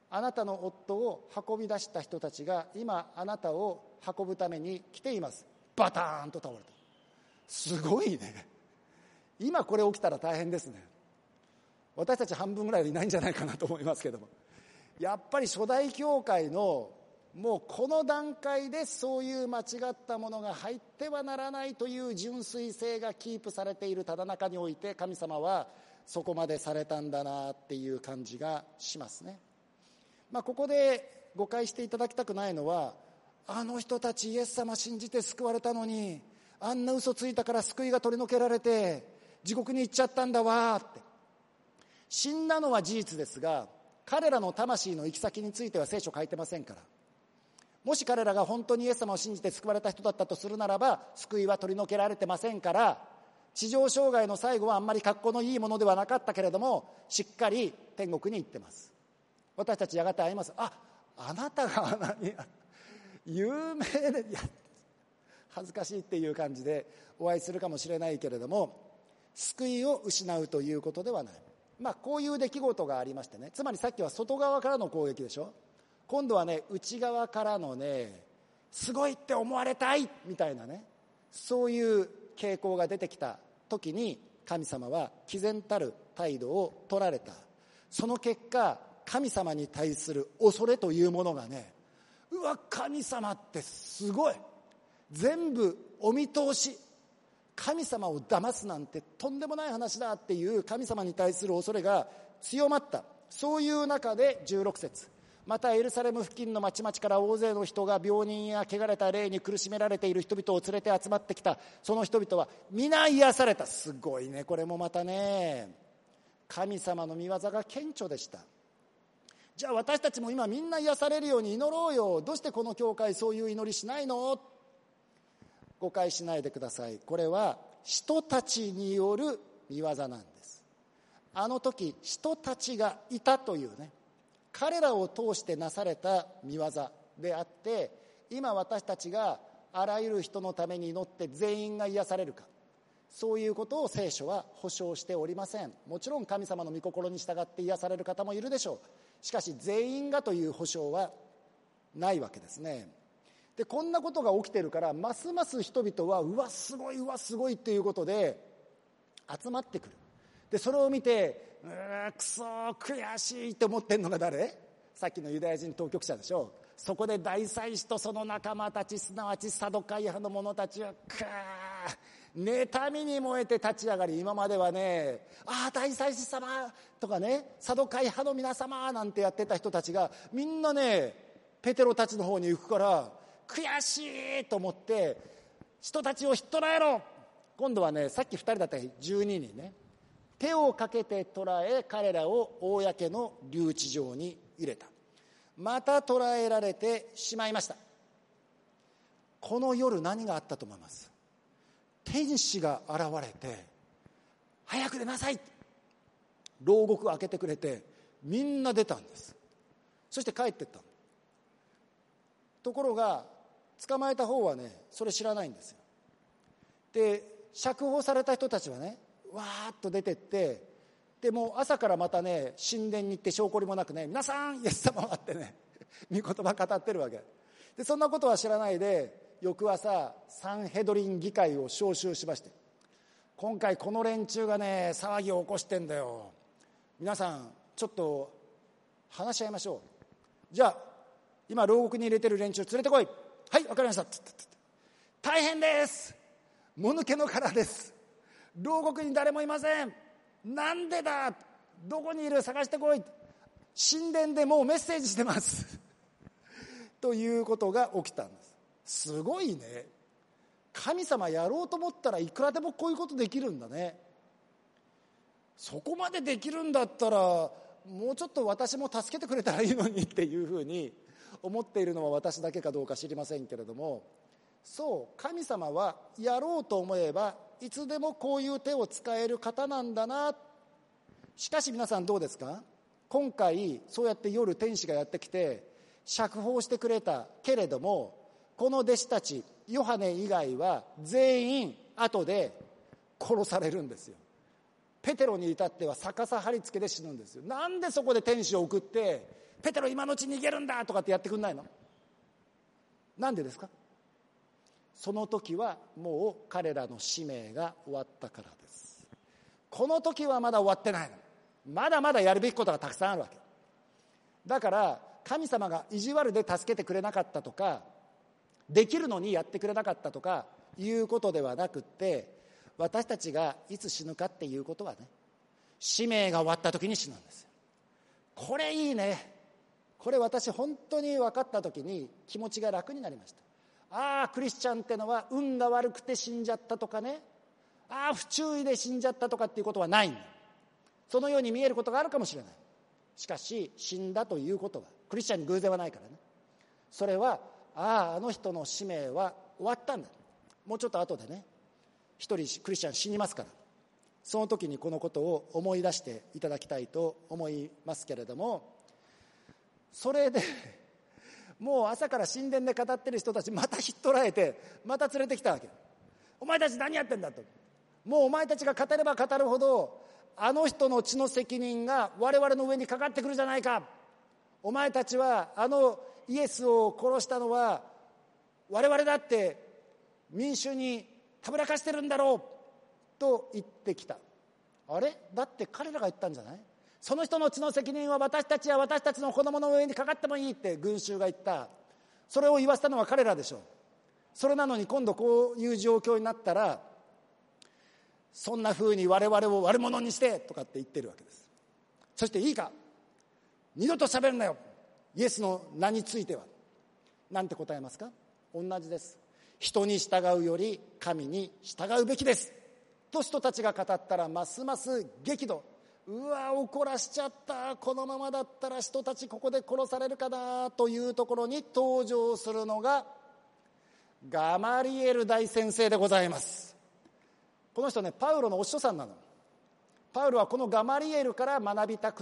あなたの夫を運び出した人たちが今あなたを運ぶために来ています。バターンと倒れた。すごいね。今これ起きたら大変ですね。私たち半分ぐらいいないんじゃないかなと思いますけども、やっぱり初代教会のもうこの段階でそういう間違ったものが入ってはならないという純粋性がキープされているただ中において、神様はそこまでされたんだなっていう感じがしますね。ここで誤解していただきたくないのは、あの人たちイエス様信じて救われたのに、あんな嘘ついたから救いが取り除けられて地獄に行っちゃったんだわって。死んだのは事実ですが、彼らの魂の行き先については聖書書いてませんから。もし彼らが本当にイエス様を信じて救われた人だったとするならば、救いは取り除けられてませんから、地上生涯の最後はあんまり格好のいいものではなかったけれども、しっかり天国に行ってます。私たちやがて会います。あなたが有名で、恥ずかしいっていう感じでお会いするかもしれないけれども、救いを失うということではない。こういう出来事がありましてね。つまりさっきは外側からの攻撃でしょ。今度はね、内側からのね、すごいって思われたいみたいなね、そういう傾向が出てきた時に、神様は毅然たる態度を取られた。その結果、神様に対する恐れというものがね、うわ、神様ってすごい、全部お見通し、神様を騙すなんてとんでもない話だっていう神様に対する恐れが強まった。そういう中で16節、またエルサレム付近の町々から大勢の人が病人や汚れた霊に苦しめられている人々を連れて集まってきた。その人々は皆癒された。すごいね、これもまたね、神様の御業が顕著でした。じゃあ私たちも今みんな癒されるように祈ろうよ。どうしてこの教会そういう祈りしないの？誤解しないでください。これは人たちによる御業なんです。あの時人たちがいたというね、彼らを通してなされた御業であって、今私たちがあらゆる人のために祈って全員が癒されるか、そういうことを聖書は保証しておりません。もちろん神様の御心に従って癒される方もいるでしょう。しかし全員がという保証はないわけですね。でこんなことが起きてるから、ますます人々はうわすごいうわすごいっていうことで集まってくる。でそれを見てくそ悔しいって思ってんのが誰？さっきのユダヤ人当局者でしょ。そこで大祭司とその仲間たち、すなわちサドカイ派の者たちは妬みに燃えて立ち上がり、今まではね、大祭司様とかね、サドカイ派の皆様なんてやってた人たちがみんなね、ペテロたちの方に行くから悔しいと思って人たちをひっ捕らえろ。今度はね、さっき2人だったら12人ね、手をかけて捕らえ彼らを公の留置場に入れた。また捕らえられてしまいました。この夜何があったと思います？天使が現れて早く出なさい、牢獄を開けてくれてみんな出たんです。そして帰ってった。ところが捕まえた方はね、それ知らないんですよ。で釈放された人たちはね、わーっと出てって、でもう朝からまたね、神殿に行って証拠りもなくね、皆さんイエス様はってね、御言葉語ってるわけで、そんなことは知らないで翌朝サンヘドリン議会を招集しまして、今回この連中がね騒ぎを起こしてんだよ、皆さんちょっと話し合いましょう。じゃあ今牢獄に入れてる連中連れてこい。はい、わかりました。大変です、もぬけの殻です、牢獄に誰もいません、なんでだ、どこにいる、探してこい、神殿でもうメッセージしてますということが起きたんです。すごいね、神様やろうと思ったらいくらでもこういうことできるんだね。そこまでできるんだったらもうちょっと私も助けてくれたらいいのにっていうふうに思っているのは私だけかどうか知りませんけれども、そう、神様はやろうと思えばいつでもこういう手を使える方なんだな。しかし皆さんどうですか？今回そうやって夜天使がやってきて釈放してくれたけれども、この弟子たちヨハネ以外は全員後で殺されるんですよ。ペテロに至っては逆さ貼り付けで死ぬんですよ。なんでそこで天使を送ってペテロ今のうち逃げるんだとかってやってくんないの？なんでですか？その時はもう彼らの使命が終わったからです。この時はまだ終わってないの。まだまだやるべきことがたくさんあるわけだから、神様が意地悪で助けてくれなかったとか、できるのにやってくれなかったとかいうことではなくって、私たちがいつ死ぬかっていうことはね、使命が終わった時に死ぬんですよ。これいいね。これ私本当に分かった時に気持ちが楽になりました。ああ、クリスチャンってのは運が悪くて死んじゃったとかね、ああ不注意で死んじゃったとかっていうことはないんだ。そのように見えることがあるかもしれない。しかし死んだということはクリスチャンに偶然はないからね。それはあの人の使命は終わったんだ。もうちょっと後でね、一人クリスチャン死にますから、その時にこのことを思い出していただきたいと思いますけれども、それでもう朝から神殿で語ってる人たちまたひっ捕らえてまた連れてきたわけ。お前たち何やってんだと。もうお前たちが語れば語るほどあの人の血の責任が我々の上にかかってくるじゃないか。お前たちはあのイエスを殺したのは我々だって民衆にたぶらかしてるんだろうと言ってきた。あれだって彼らが言ったんじゃない？その人の血の責任は私たちや私たちの子供の上にかかってもいいって群衆が言った。それを言わせたのは彼らでしょう。それなのに今度こういう状況になったら、そんな風に我々を悪者にしてとかって言ってるわけです。そしていいか、二度と喋るなよ、イエスの名については。なんて答えますか？同じです。人に従うより神に従うべきですと人たちが語ったら、ますます激怒。うわ、怒らしちゃった、このままだったら人たちここで殺されるかなというところに登場するのがガマリエル大先生でございます。この人ね、パウロのお師匠さんなの。パウロはこのガマリエルから学びたくって、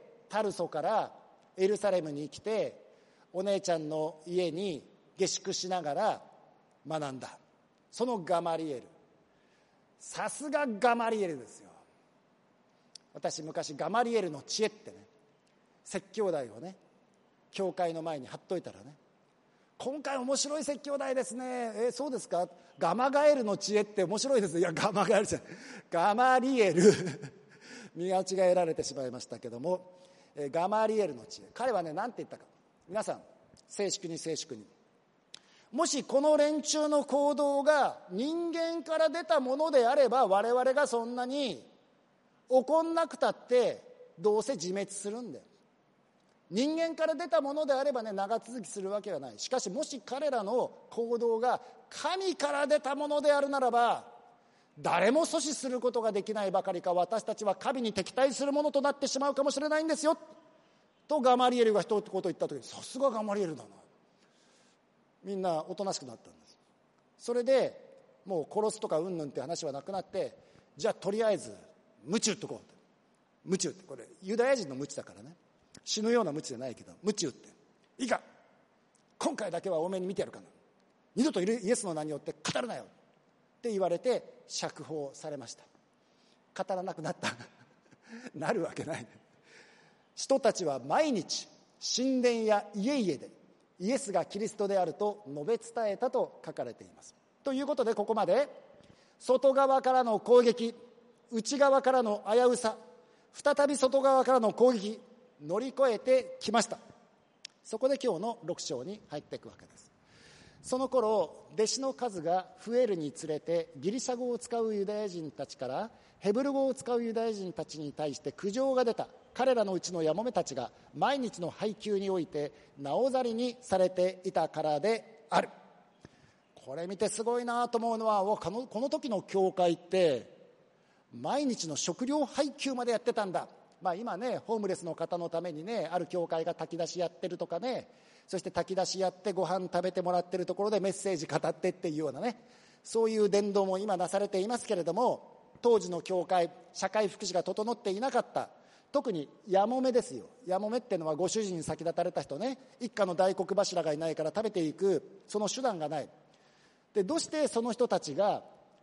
タルソからエルサレムに来てお姉ちゃんの家に下宿しながら学んだ。そのガマリエル、さすがガマリエルですよ。私昔ガマリエルの知恵ってね、説教題をね教会の前に貼っといたらね、今回面白い説教題ですね。そうですか。ガマガエルの知恵って面白いです。いや、ガマガエルじゃない、ガマリエル見間違えられてしまいましたけども、ガマリエルの知恵、彼はね何て言ったか、皆さん静粛に静粛に。もしこの連中の行動が人間から出たものであれば、我々がそんなに怒んなくたってどうせ自滅するんだよ。人間から出たものであればね、長続きするわけはない。しかしもし彼らの行動が神から出たものであるならば、誰も阻止することができないばかりか、私たちは神に敵対するものとなってしまうかもしれないんですよとガマリエルが一言言った時に、さすがガマリエルだな、みんなおとなしくなったんです。それでもう殺すとかうんぬんって話はなくなって、じゃあとりあえず鞭打っとこう。鞭打って、これユダヤ人の鞭だからね、死ぬような鞭じゃないけど鞭打って、いいか今回だけは多めに見てやるから、二度とイエスの名によって語るなよって言われて釈放されました。語らなくなったなるわけない。人たちは毎日神殿や家々でイエスがキリストであると述べ伝えたと書かれています。ということで、ここまで外側からの攻撃、内側からの危うさ、再び外側からの攻撃、乗り越えてきました。そこで今日の6章に入っていくわけです。その頃、弟子の数が増えるにつれて、ギリシャ語を使うユダヤ人たちからヘブル語を使うユダヤ人たちに対して苦情が出た。彼らのうちのやもめたちが毎日の配給においてなおざりにされていたからである。これ見てすごいなと思うのは、この時の教会って毎日の食料配給までやってたんだ。今ね、ホームレスの方のためにね、ある教会が炊き出しやってるとかね、そして炊き出しやってご飯食べてもらってるところでメッセージ語ってっていうようなね、そういう伝道も今なされていますけれども、当時の教会、社会福祉が整っていなかった。特にやもめですよ。やもめっていうのはご主人に先立たれた人ね、一家の大黒柱がいないから食べていくその手段がない。で、どうしてその人たちが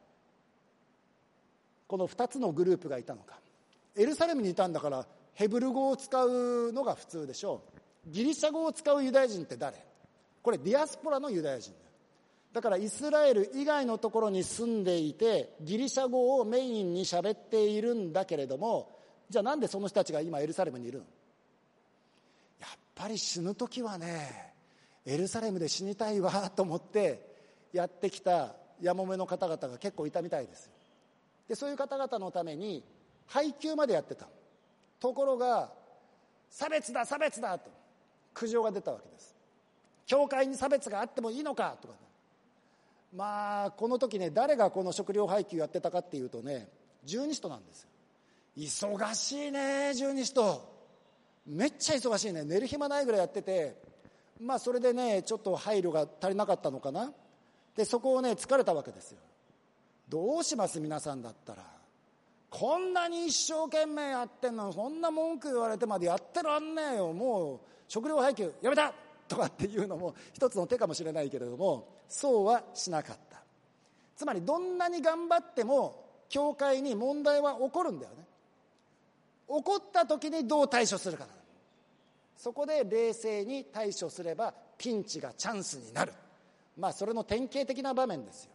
この2つのグループがいたのか。エルサレムにいたんだからヘブル語を使うのが普通でしょう。 ギリシャ語を使うユダヤ人って誰？これディアスポラのユダヤ人だからイスラエル以外のところに住んでいてギリシャ語をメインに喋っているんだけれども、じゃあなんでその人たちが今エルサレムにいるの？やっぱり死ぬ時はね、エルサレムで死にたいわと思ってやってきたやもめの方々が結構いたみたいです。でそういう方々のために配給までやってた。ところが差別だ差別だと苦情が出たわけです。教会に差別があってもいいのかとか、まあこの時ね、誰がこの食料配給やってたかっていうとね、十二使徒なんですよ。忙しいね、十二使徒めっちゃ忙しいね、寝る暇ないぐらいやってて、まあそれでねちょっと配慮が足りなかったのかな。でそこをね疲れたわけですよ。どうします皆さんだったら。こんなに一生懸命やってんのにそんな文句言われてまでやってらんねえよ、もう食料配給やめたとかっていうのも一つの手かもしれないけれども、そうはしなかった。つまりどんなに頑張っても教会に問題は起こるんだよね。起こった時にどう対処するかな。そこで冷静に対処すればピンチがチャンスになる。まあそれの典型的な場面ですよ。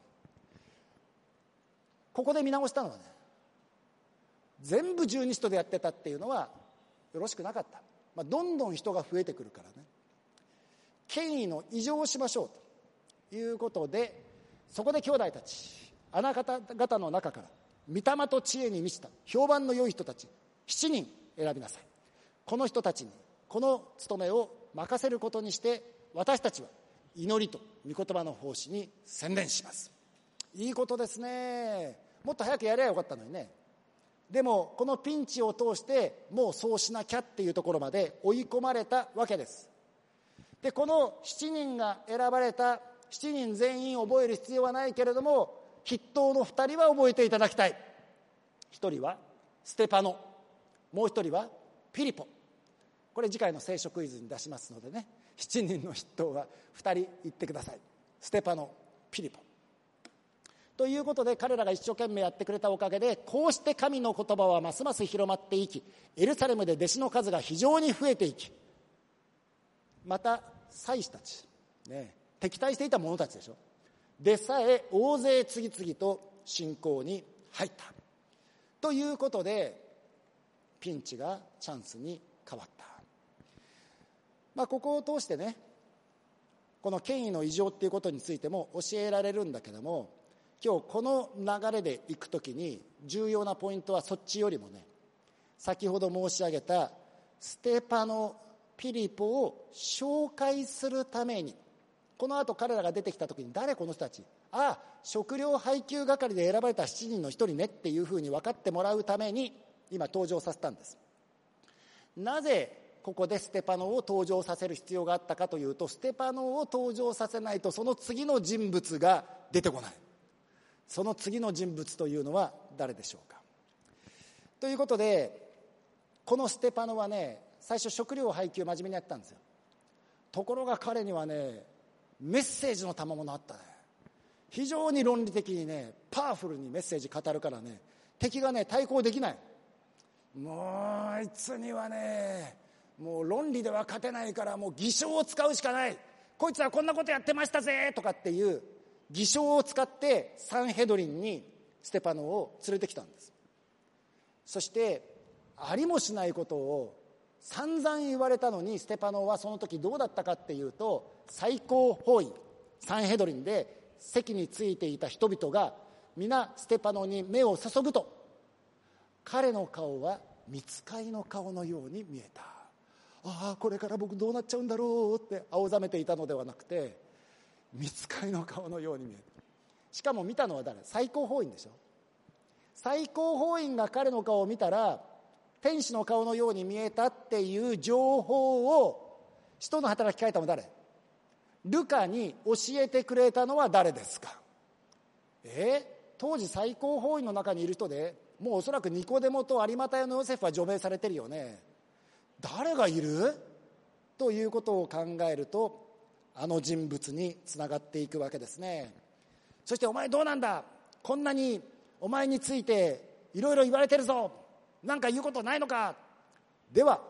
ここで見直したのはね、全部十二使徒でやってたっていうのはよろしくなかった。まあ、どんどん人が増えてくるからね、権威の異常をしましょうということで、そこで兄弟たち、あなた方の中から御霊と知恵に満ちた評判の良い人たち7人選びなさい。この人たちにこの務めを任せることにして、私たちは祈りと御言葉の奉仕に専念します。いいことですね。もっと早くやればよかったのにね。でもこのピンチを通してもうそうしなきゃっていうところまで追い込まれたわけです。でこの7人が選ばれた7人全員覚える必要はないけれども、筆頭の2人は覚えていただきたい。1人はステパノ、もう1人はピリポ。これ次回の聖書クイズに出しますのでね、7人の筆頭は2人言ってください。ステパノ、ピリポということで、彼らが一生懸命やってくれたおかげで、こうして神の言葉はますます広まっていき、エルサレムで弟子の数が非常に増えていき、また祭司たち、ね、敵対していた者たちでしょ、でさえ大勢次々と信仰に入ったということで、ピンチがチャンスに変わった。まあ、ここを通してね、この権威の異常っていうことについても教えられるんだけども、今日この流れでいくときに重要なポイントはそっちよりもね、先ほど申し上げたステパノ、ピリポを紹介するために、この後彼らが出てきたときに、誰この人たち、ああ食料配給係で選ばれた7人の1人ねっていうふうに分かってもらうために今登場させたんです。なぜここでステパノを登場させる必要があったかというと、ステパノを登場させないとその次の人物が出てこない。その次の人物というのは誰でしょうか。ということで、このステパノはね、最初食料配給真面目にやってたんですよ。ところが彼にはね、メッセージの賜物あったね。非常に論理的にね、パワフルにメッセージ語るからね、敵がね対抗できない。もうあいつにはね、もう論理では勝てないから、もう偽証を使うしかない。こいつはこんなことやってましたぜとかっていう偽証を使ってサンヘドリンにステパノを連れてきたんです。そしてありもしないことを散々言われたのに、ステパノはその時どうだったかっていうと、最高法院サンヘドリンで席についていた人々が皆ステパノに目を注ぐと、彼の顔は御使いの顔のように見えた。ああこれから僕どうなっちゃうんだろうって青ざめていたのではなくて、御使いの顔のように見えた。しかも見たのは誰？最高法院でしょ。最高法院が彼の顔を見たら天使の顔のように見えたっていう情報を使徒の働き書いたのは誰？ルカに教えてくれたのは誰ですか？当時最高法院の中にいる人で、もうおそらくニコデモと有馬太のヨセフは除名されてるよね。誰がいるということを考えると、あの人物につながっていくわけですね。そしてお前どうなんだ、こんなにお前についていろいろ言われてるぞ、なんか言うことないのか。では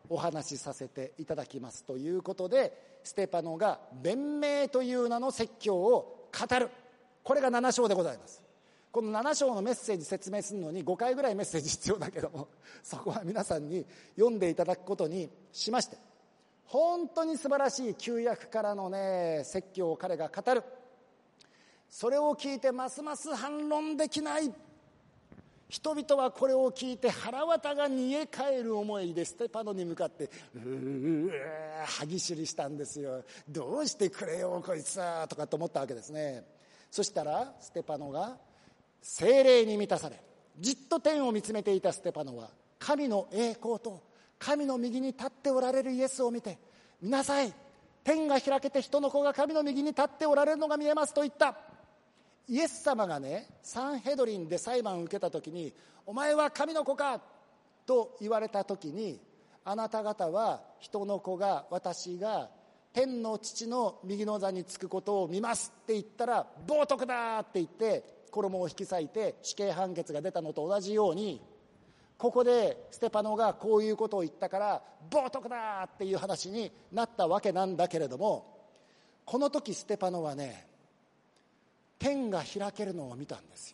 お話しさせていただきますということで、ステパノが弁明という名の説教を語る。これが7章でございます。この7章のメッセージ説明するのに5回ぐらいメッセージ必要だけども、そこは皆さんに読んでいただくことにしまして、本当に素晴らしい旧約からのね説教を彼が語る。それを聞いてますます反論できない人々はこれを聞いて腹渡が煮え返る思いでステパノに向かって歯ぎしりしたんですよ。どうしてくれよこいつはとかと思ったわけですね。そしたらステパノが聖霊に満たされ、じっと天を見つめていたステパノは神の栄光と神の右に立っておられるイエスを見て、見なさい、天が開けて人の子が神の右に立っておられるのが見えますと言った。イエス様がね、サンヘドリンで裁判を受けた時に、お前は神の子かと言われた時に、あなた方は人の子が、私が天の父の右の座につくことを見ますって言ったら冒涜だって言って衣を引き裂いて死刑判決が出たのと同じように、ここでステパノがこういうことを言ったから冒涜だっていう話になったわけなんだけれども、この時ステパノはね、天が開けるのを見たんですよ。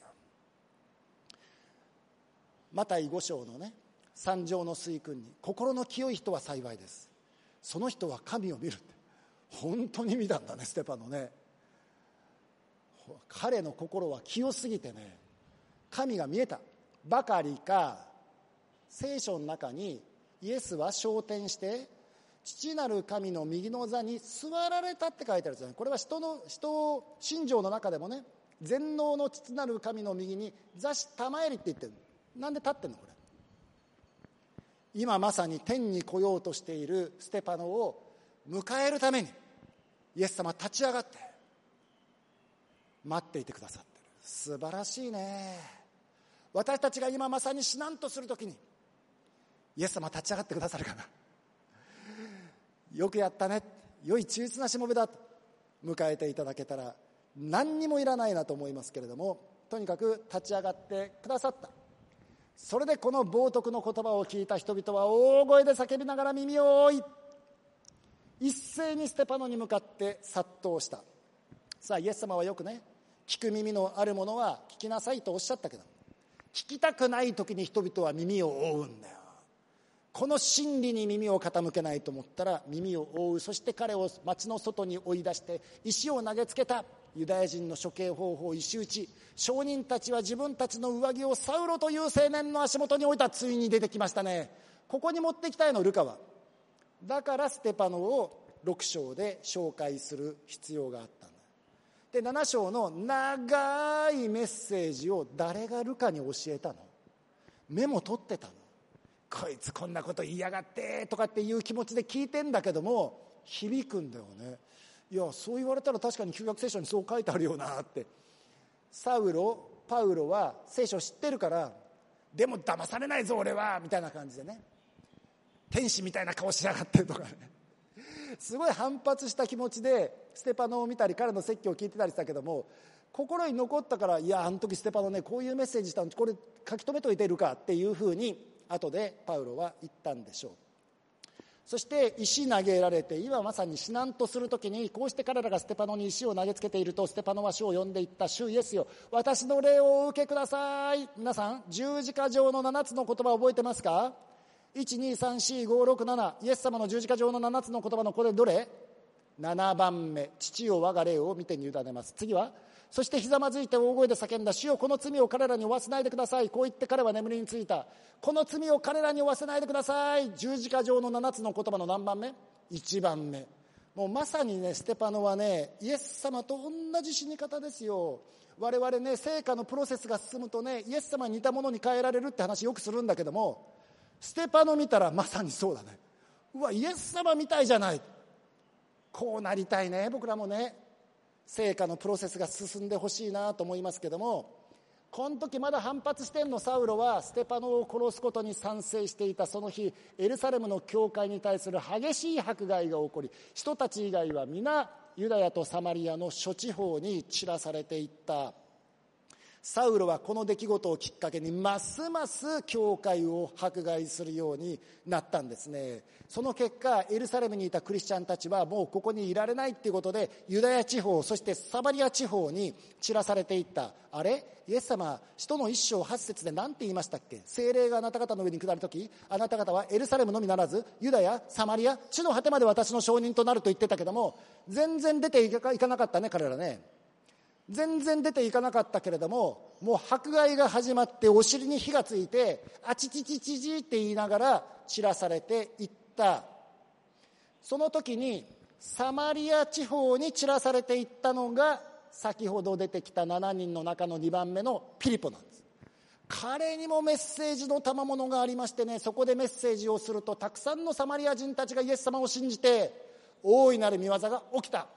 マタイ5章のね、三条の水訓に、心の清い人は幸いです、その人は神を見るって。本当に見たんだね、ステパノね。彼の心は清すぎてね、神が見えたばかりか、聖書の中にイエスは昇天して父なる神の右の座に座られたって書いてあるんですね。これは使徒信条の中でもね、全能の父なる神の右に座したまえりって言ってる。なんで立ってんのこれ。今まさに天に来ようとしているステパノを迎えるためにイエス様立ち上がって待っていてくださってる。素晴らしいね。私たちが今まさに死なんとするときにイエス様立ち上がってくださるかな。よくやったね、良い忠実なしもべだと迎えていただけたら何にもいらないなと思いますけれども、とにかく立ち上がってくださった。それでこの冒涜の言葉を聞いた人々は大声で叫びながら耳を覆い、一斉にステパノに向かって殺到した。さあイエス様はよくね、聞く耳のあるものは聞きなさいとおっしゃったけど、聞きたくない時に人々は耳を覆うんだよ。この真理に耳を傾けないと思ったら耳を覆う。そして彼を町の外に追い出して石を投げつけた。ユダヤ人の処刑方法を石打ち、証人たちは自分たちの上着をサウロという青年の足元に置いた。ついに出てきましたね。ここに持ってきたいのルカは。だからステパノを6章で紹介する必要があったんだ。で7章の長いメッセージを誰がルカに教えたの？メモ取ってたの？こいつこんなこと言いやがってとかっていう気持ちで聞いてんだけども、響くんだよね。いや、そう言われたら確かに旧約聖書にそう書いてあるよなって。パウロは聖書知ってるから、でも騙されないぞ俺はみたいな感じでね、天使みたいな顔しやがってとかね、すごい反発した気持ちでステパノを見たり彼の説教を聞いてたりしたけども、心に残ったから、いやあの時ステパノねこういうメッセージしたの、これ書き留めといているかっていうふうに後でパウロは言ったんでしょう。そして石投げられて、今まさに死難とするときに、こうして彼らがステパノに石を投げつけていると、ステパノは主を呼んでいった。主イエスよ、私の霊をお受けください。皆さん十字架上の7つの言葉を覚えてますか？ 1,2,3,4,5,6,7 イエス様の十字架上の7つの言葉のこれどれ？7番目、父よ我が霊を見てに委ねます。次は、そしてひざまずいて大声で叫んだ。主よこの罪を彼らに負わせないでください。こう言って彼は眠りについた。この罪を彼らに負わせないでください。十字架上の7つの言葉の何番目？1番目。もうまさにね、ステパノはね、イエス様と同じ死に方ですよ。我々ね、聖火のプロセスが進むとね、イエス様に似たものに変えられるって話よくするんだけども、ステパノ見たらまさにそうだね。うわ、イエス様みたいじゃない。こうなりたいね。僕らもね、聖火のプロセスが進んでほしいなと思いますけども、この時まだ反発してんの。サウロはステパノを殺すことに賛成していた。その日エルサレムの教会に対する激しい迫害が起こり、人たち以外は皆ユダヤとサマリアの諸地方に散らされていった。 サウロはこの出来事をきっかけにますます教会を迫害するようになったんですね。その結果、エルサレムにいたクリスチャンたちはもうここにいられないっていうことで、ユダヤ地方、そしてサマリア地方に散らされていった。あれ、イエス様、使徒の1章8節で何て言いましたっけ？聖霊があなた方の上に下るとき、あなた方はエルサレムのみならずユダヤ、サマリア、地の果てまで私の証人となると言ってたけども、全然出ていかなかったね、彼らね。全然出ていかなかったけれども、もう迫害が始まってお尻に火がついて、あちちちちちって言いながら散らされていった。その時にサマリア地方に散らされていったのが、先ほど出てきた7人の中の2番目のピリポなんです。彼にもメッセージの賜物がありましてね、そこでメッセージをすると、たくさんのサマリア人たちがイエス様を信じて、大いなる御業が起きた。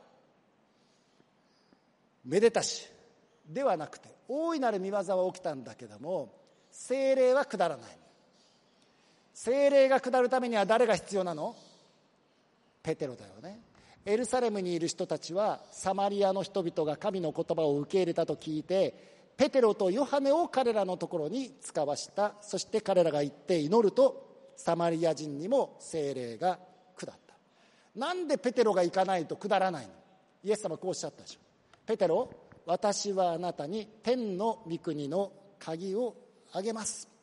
めでたしではなくて、大いなる御業は起きたんだけども、聖霊は下らない。聖霊が下るためには誰が必要なの？ペテロだよね。エルサレムにいる人たちは、サマリアの人々が神の言葉を受け入れたと聞いて、ペテロとヨハネを彼らのところに使わした。そして彼らが行って祈ると、サマリア人にも聖霊が下った。なんでペテロが行かないと下らないの？イエス様こうおっしゃったでしょ。ペテロ、私はあなたに天の御国の鍵をあげます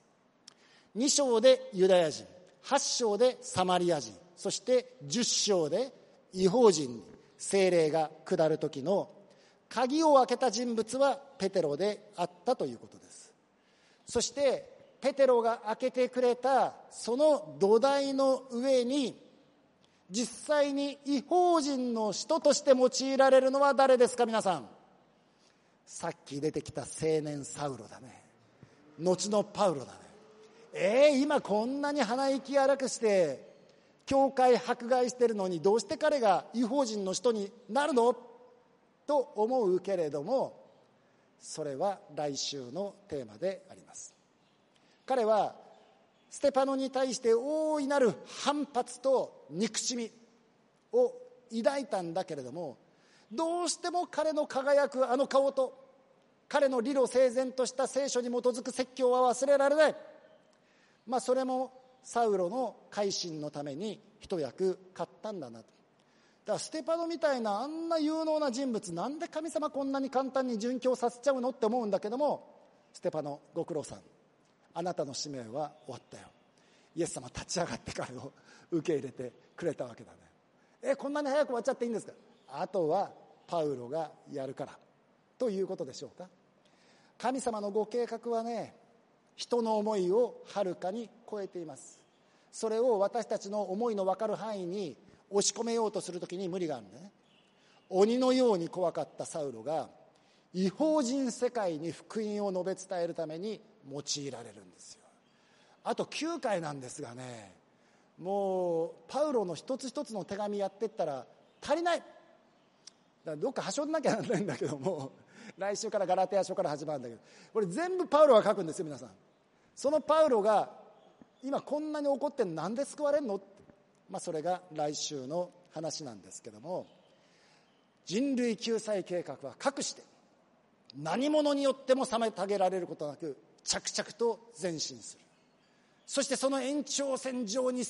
。2章でユダヤ人、8章でサマリア人、そして10章で異邦人に聖霊が下る時の鍵を開けた人物はペテロであったということです。そしてペテロが開けてくれたその土台の上に、実際に異邦人の使徒として用いられるのは誰ですか？皆さん、さっき出てきた青年サウロだね。後のパウロだね。今こんなに鼻息荒くして教会迫害してるのに、どうして彼が異邦人の使徒になるのと思うけれども、それは来週のテーマであります。彼はステパノに対して大いなる反発と憎しみを抱いたんだけれども、どうしても彼の輝くあの顔と彼の理路整然とした聖書に基づく説教は忘れられない。それもサウロの改心のために一役買ったんだなと。だからステパノみたいなあんな有能な人物、なんで神様こんなに簡単に殉教させちゃうのって思うんだけども、ステパノご苦労さん、あなたの使命は終わったよ。イエス様立ち上がって彼を受け入れてくれたわけだね。こんなに早く終わっちゃっていいんですか？あとはパウロがやるからということでしょうか。神様のご計画はね、人の思いをはるかに超えています。それを私たちの思いの分かる範囲に押し込めようとするときに無理があるんだね。鬼のように怖かったサウロが異邦人世界に福音を述べ伝えるために用いられるんですよ。あと9回なんですがね、もうパウロの一つ一つの手紙やってったら足りない。だからどっかはしょんなきゃなんないんだけども、来週からガラテヤ書から始まるんだけど、これ全部パウロが書くんですよ。皆さん、そのパウロが今こんなに怒ってんのなんで救われんの？それが来週の話なんですけども、人類救済計画はかくして何者によっても妨げられることなく着々と前進する。そしてその延長線上に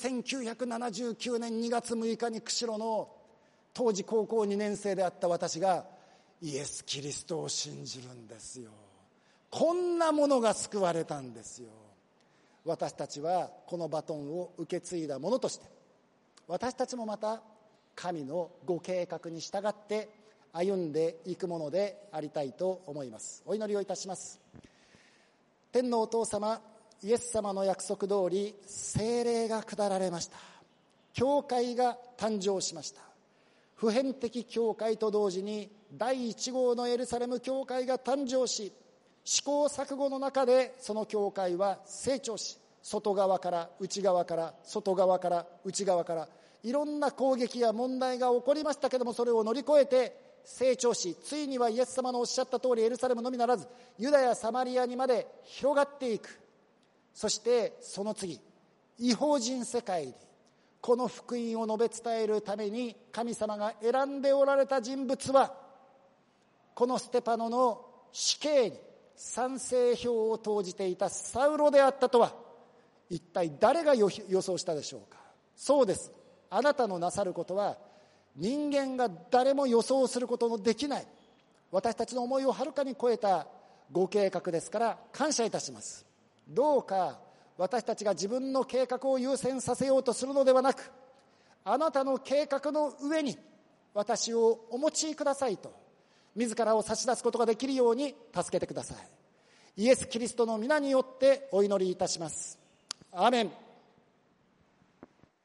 1979年2月6日に釧路の当時高校2年生であった私がイエス・キリストを信じるんですよ。こんなものが救われたんですよ。私たちはこのバトンを受け継いだものとして、私たちもまた神のご計画に従って歩んでいくものでありたいと思います。お祈りをいたします。天のお父様、イエス様の約束通り聖霊が下られました。教会が誕生しました。普遍的教会と同時に第1号のエルサレム教会が誕生し、試行錯誤の中でその教会は成長し、外側から内側から外側から内側からいろんな攻撃や問題が起こりましたけども、それを乗り越えて成長し、ついにはイエス様のおっしゃった通りエルサレムのみならずユダヤサマリアにまで広がっていく。そしてその次、異邦人世界にこの福音を述べ伝えるために神様が選んでおられた人物は、このステパノの死刑に賛成票を投じていたサウロであったとは、一体誰が予想したでしょうか。そうです。あなたのなさることは人間が誰も予想することのできない、私たちの思いをはるかに超えたご計画ですから感謝いたします。どうか私たちが自分の計画を優先させようとするのではなく、あなたの計画の上に私をお持ちくださいと自らを差し出すことができるように助けてください。イエス・キリストの皆によってお祈りいたします。アーメン。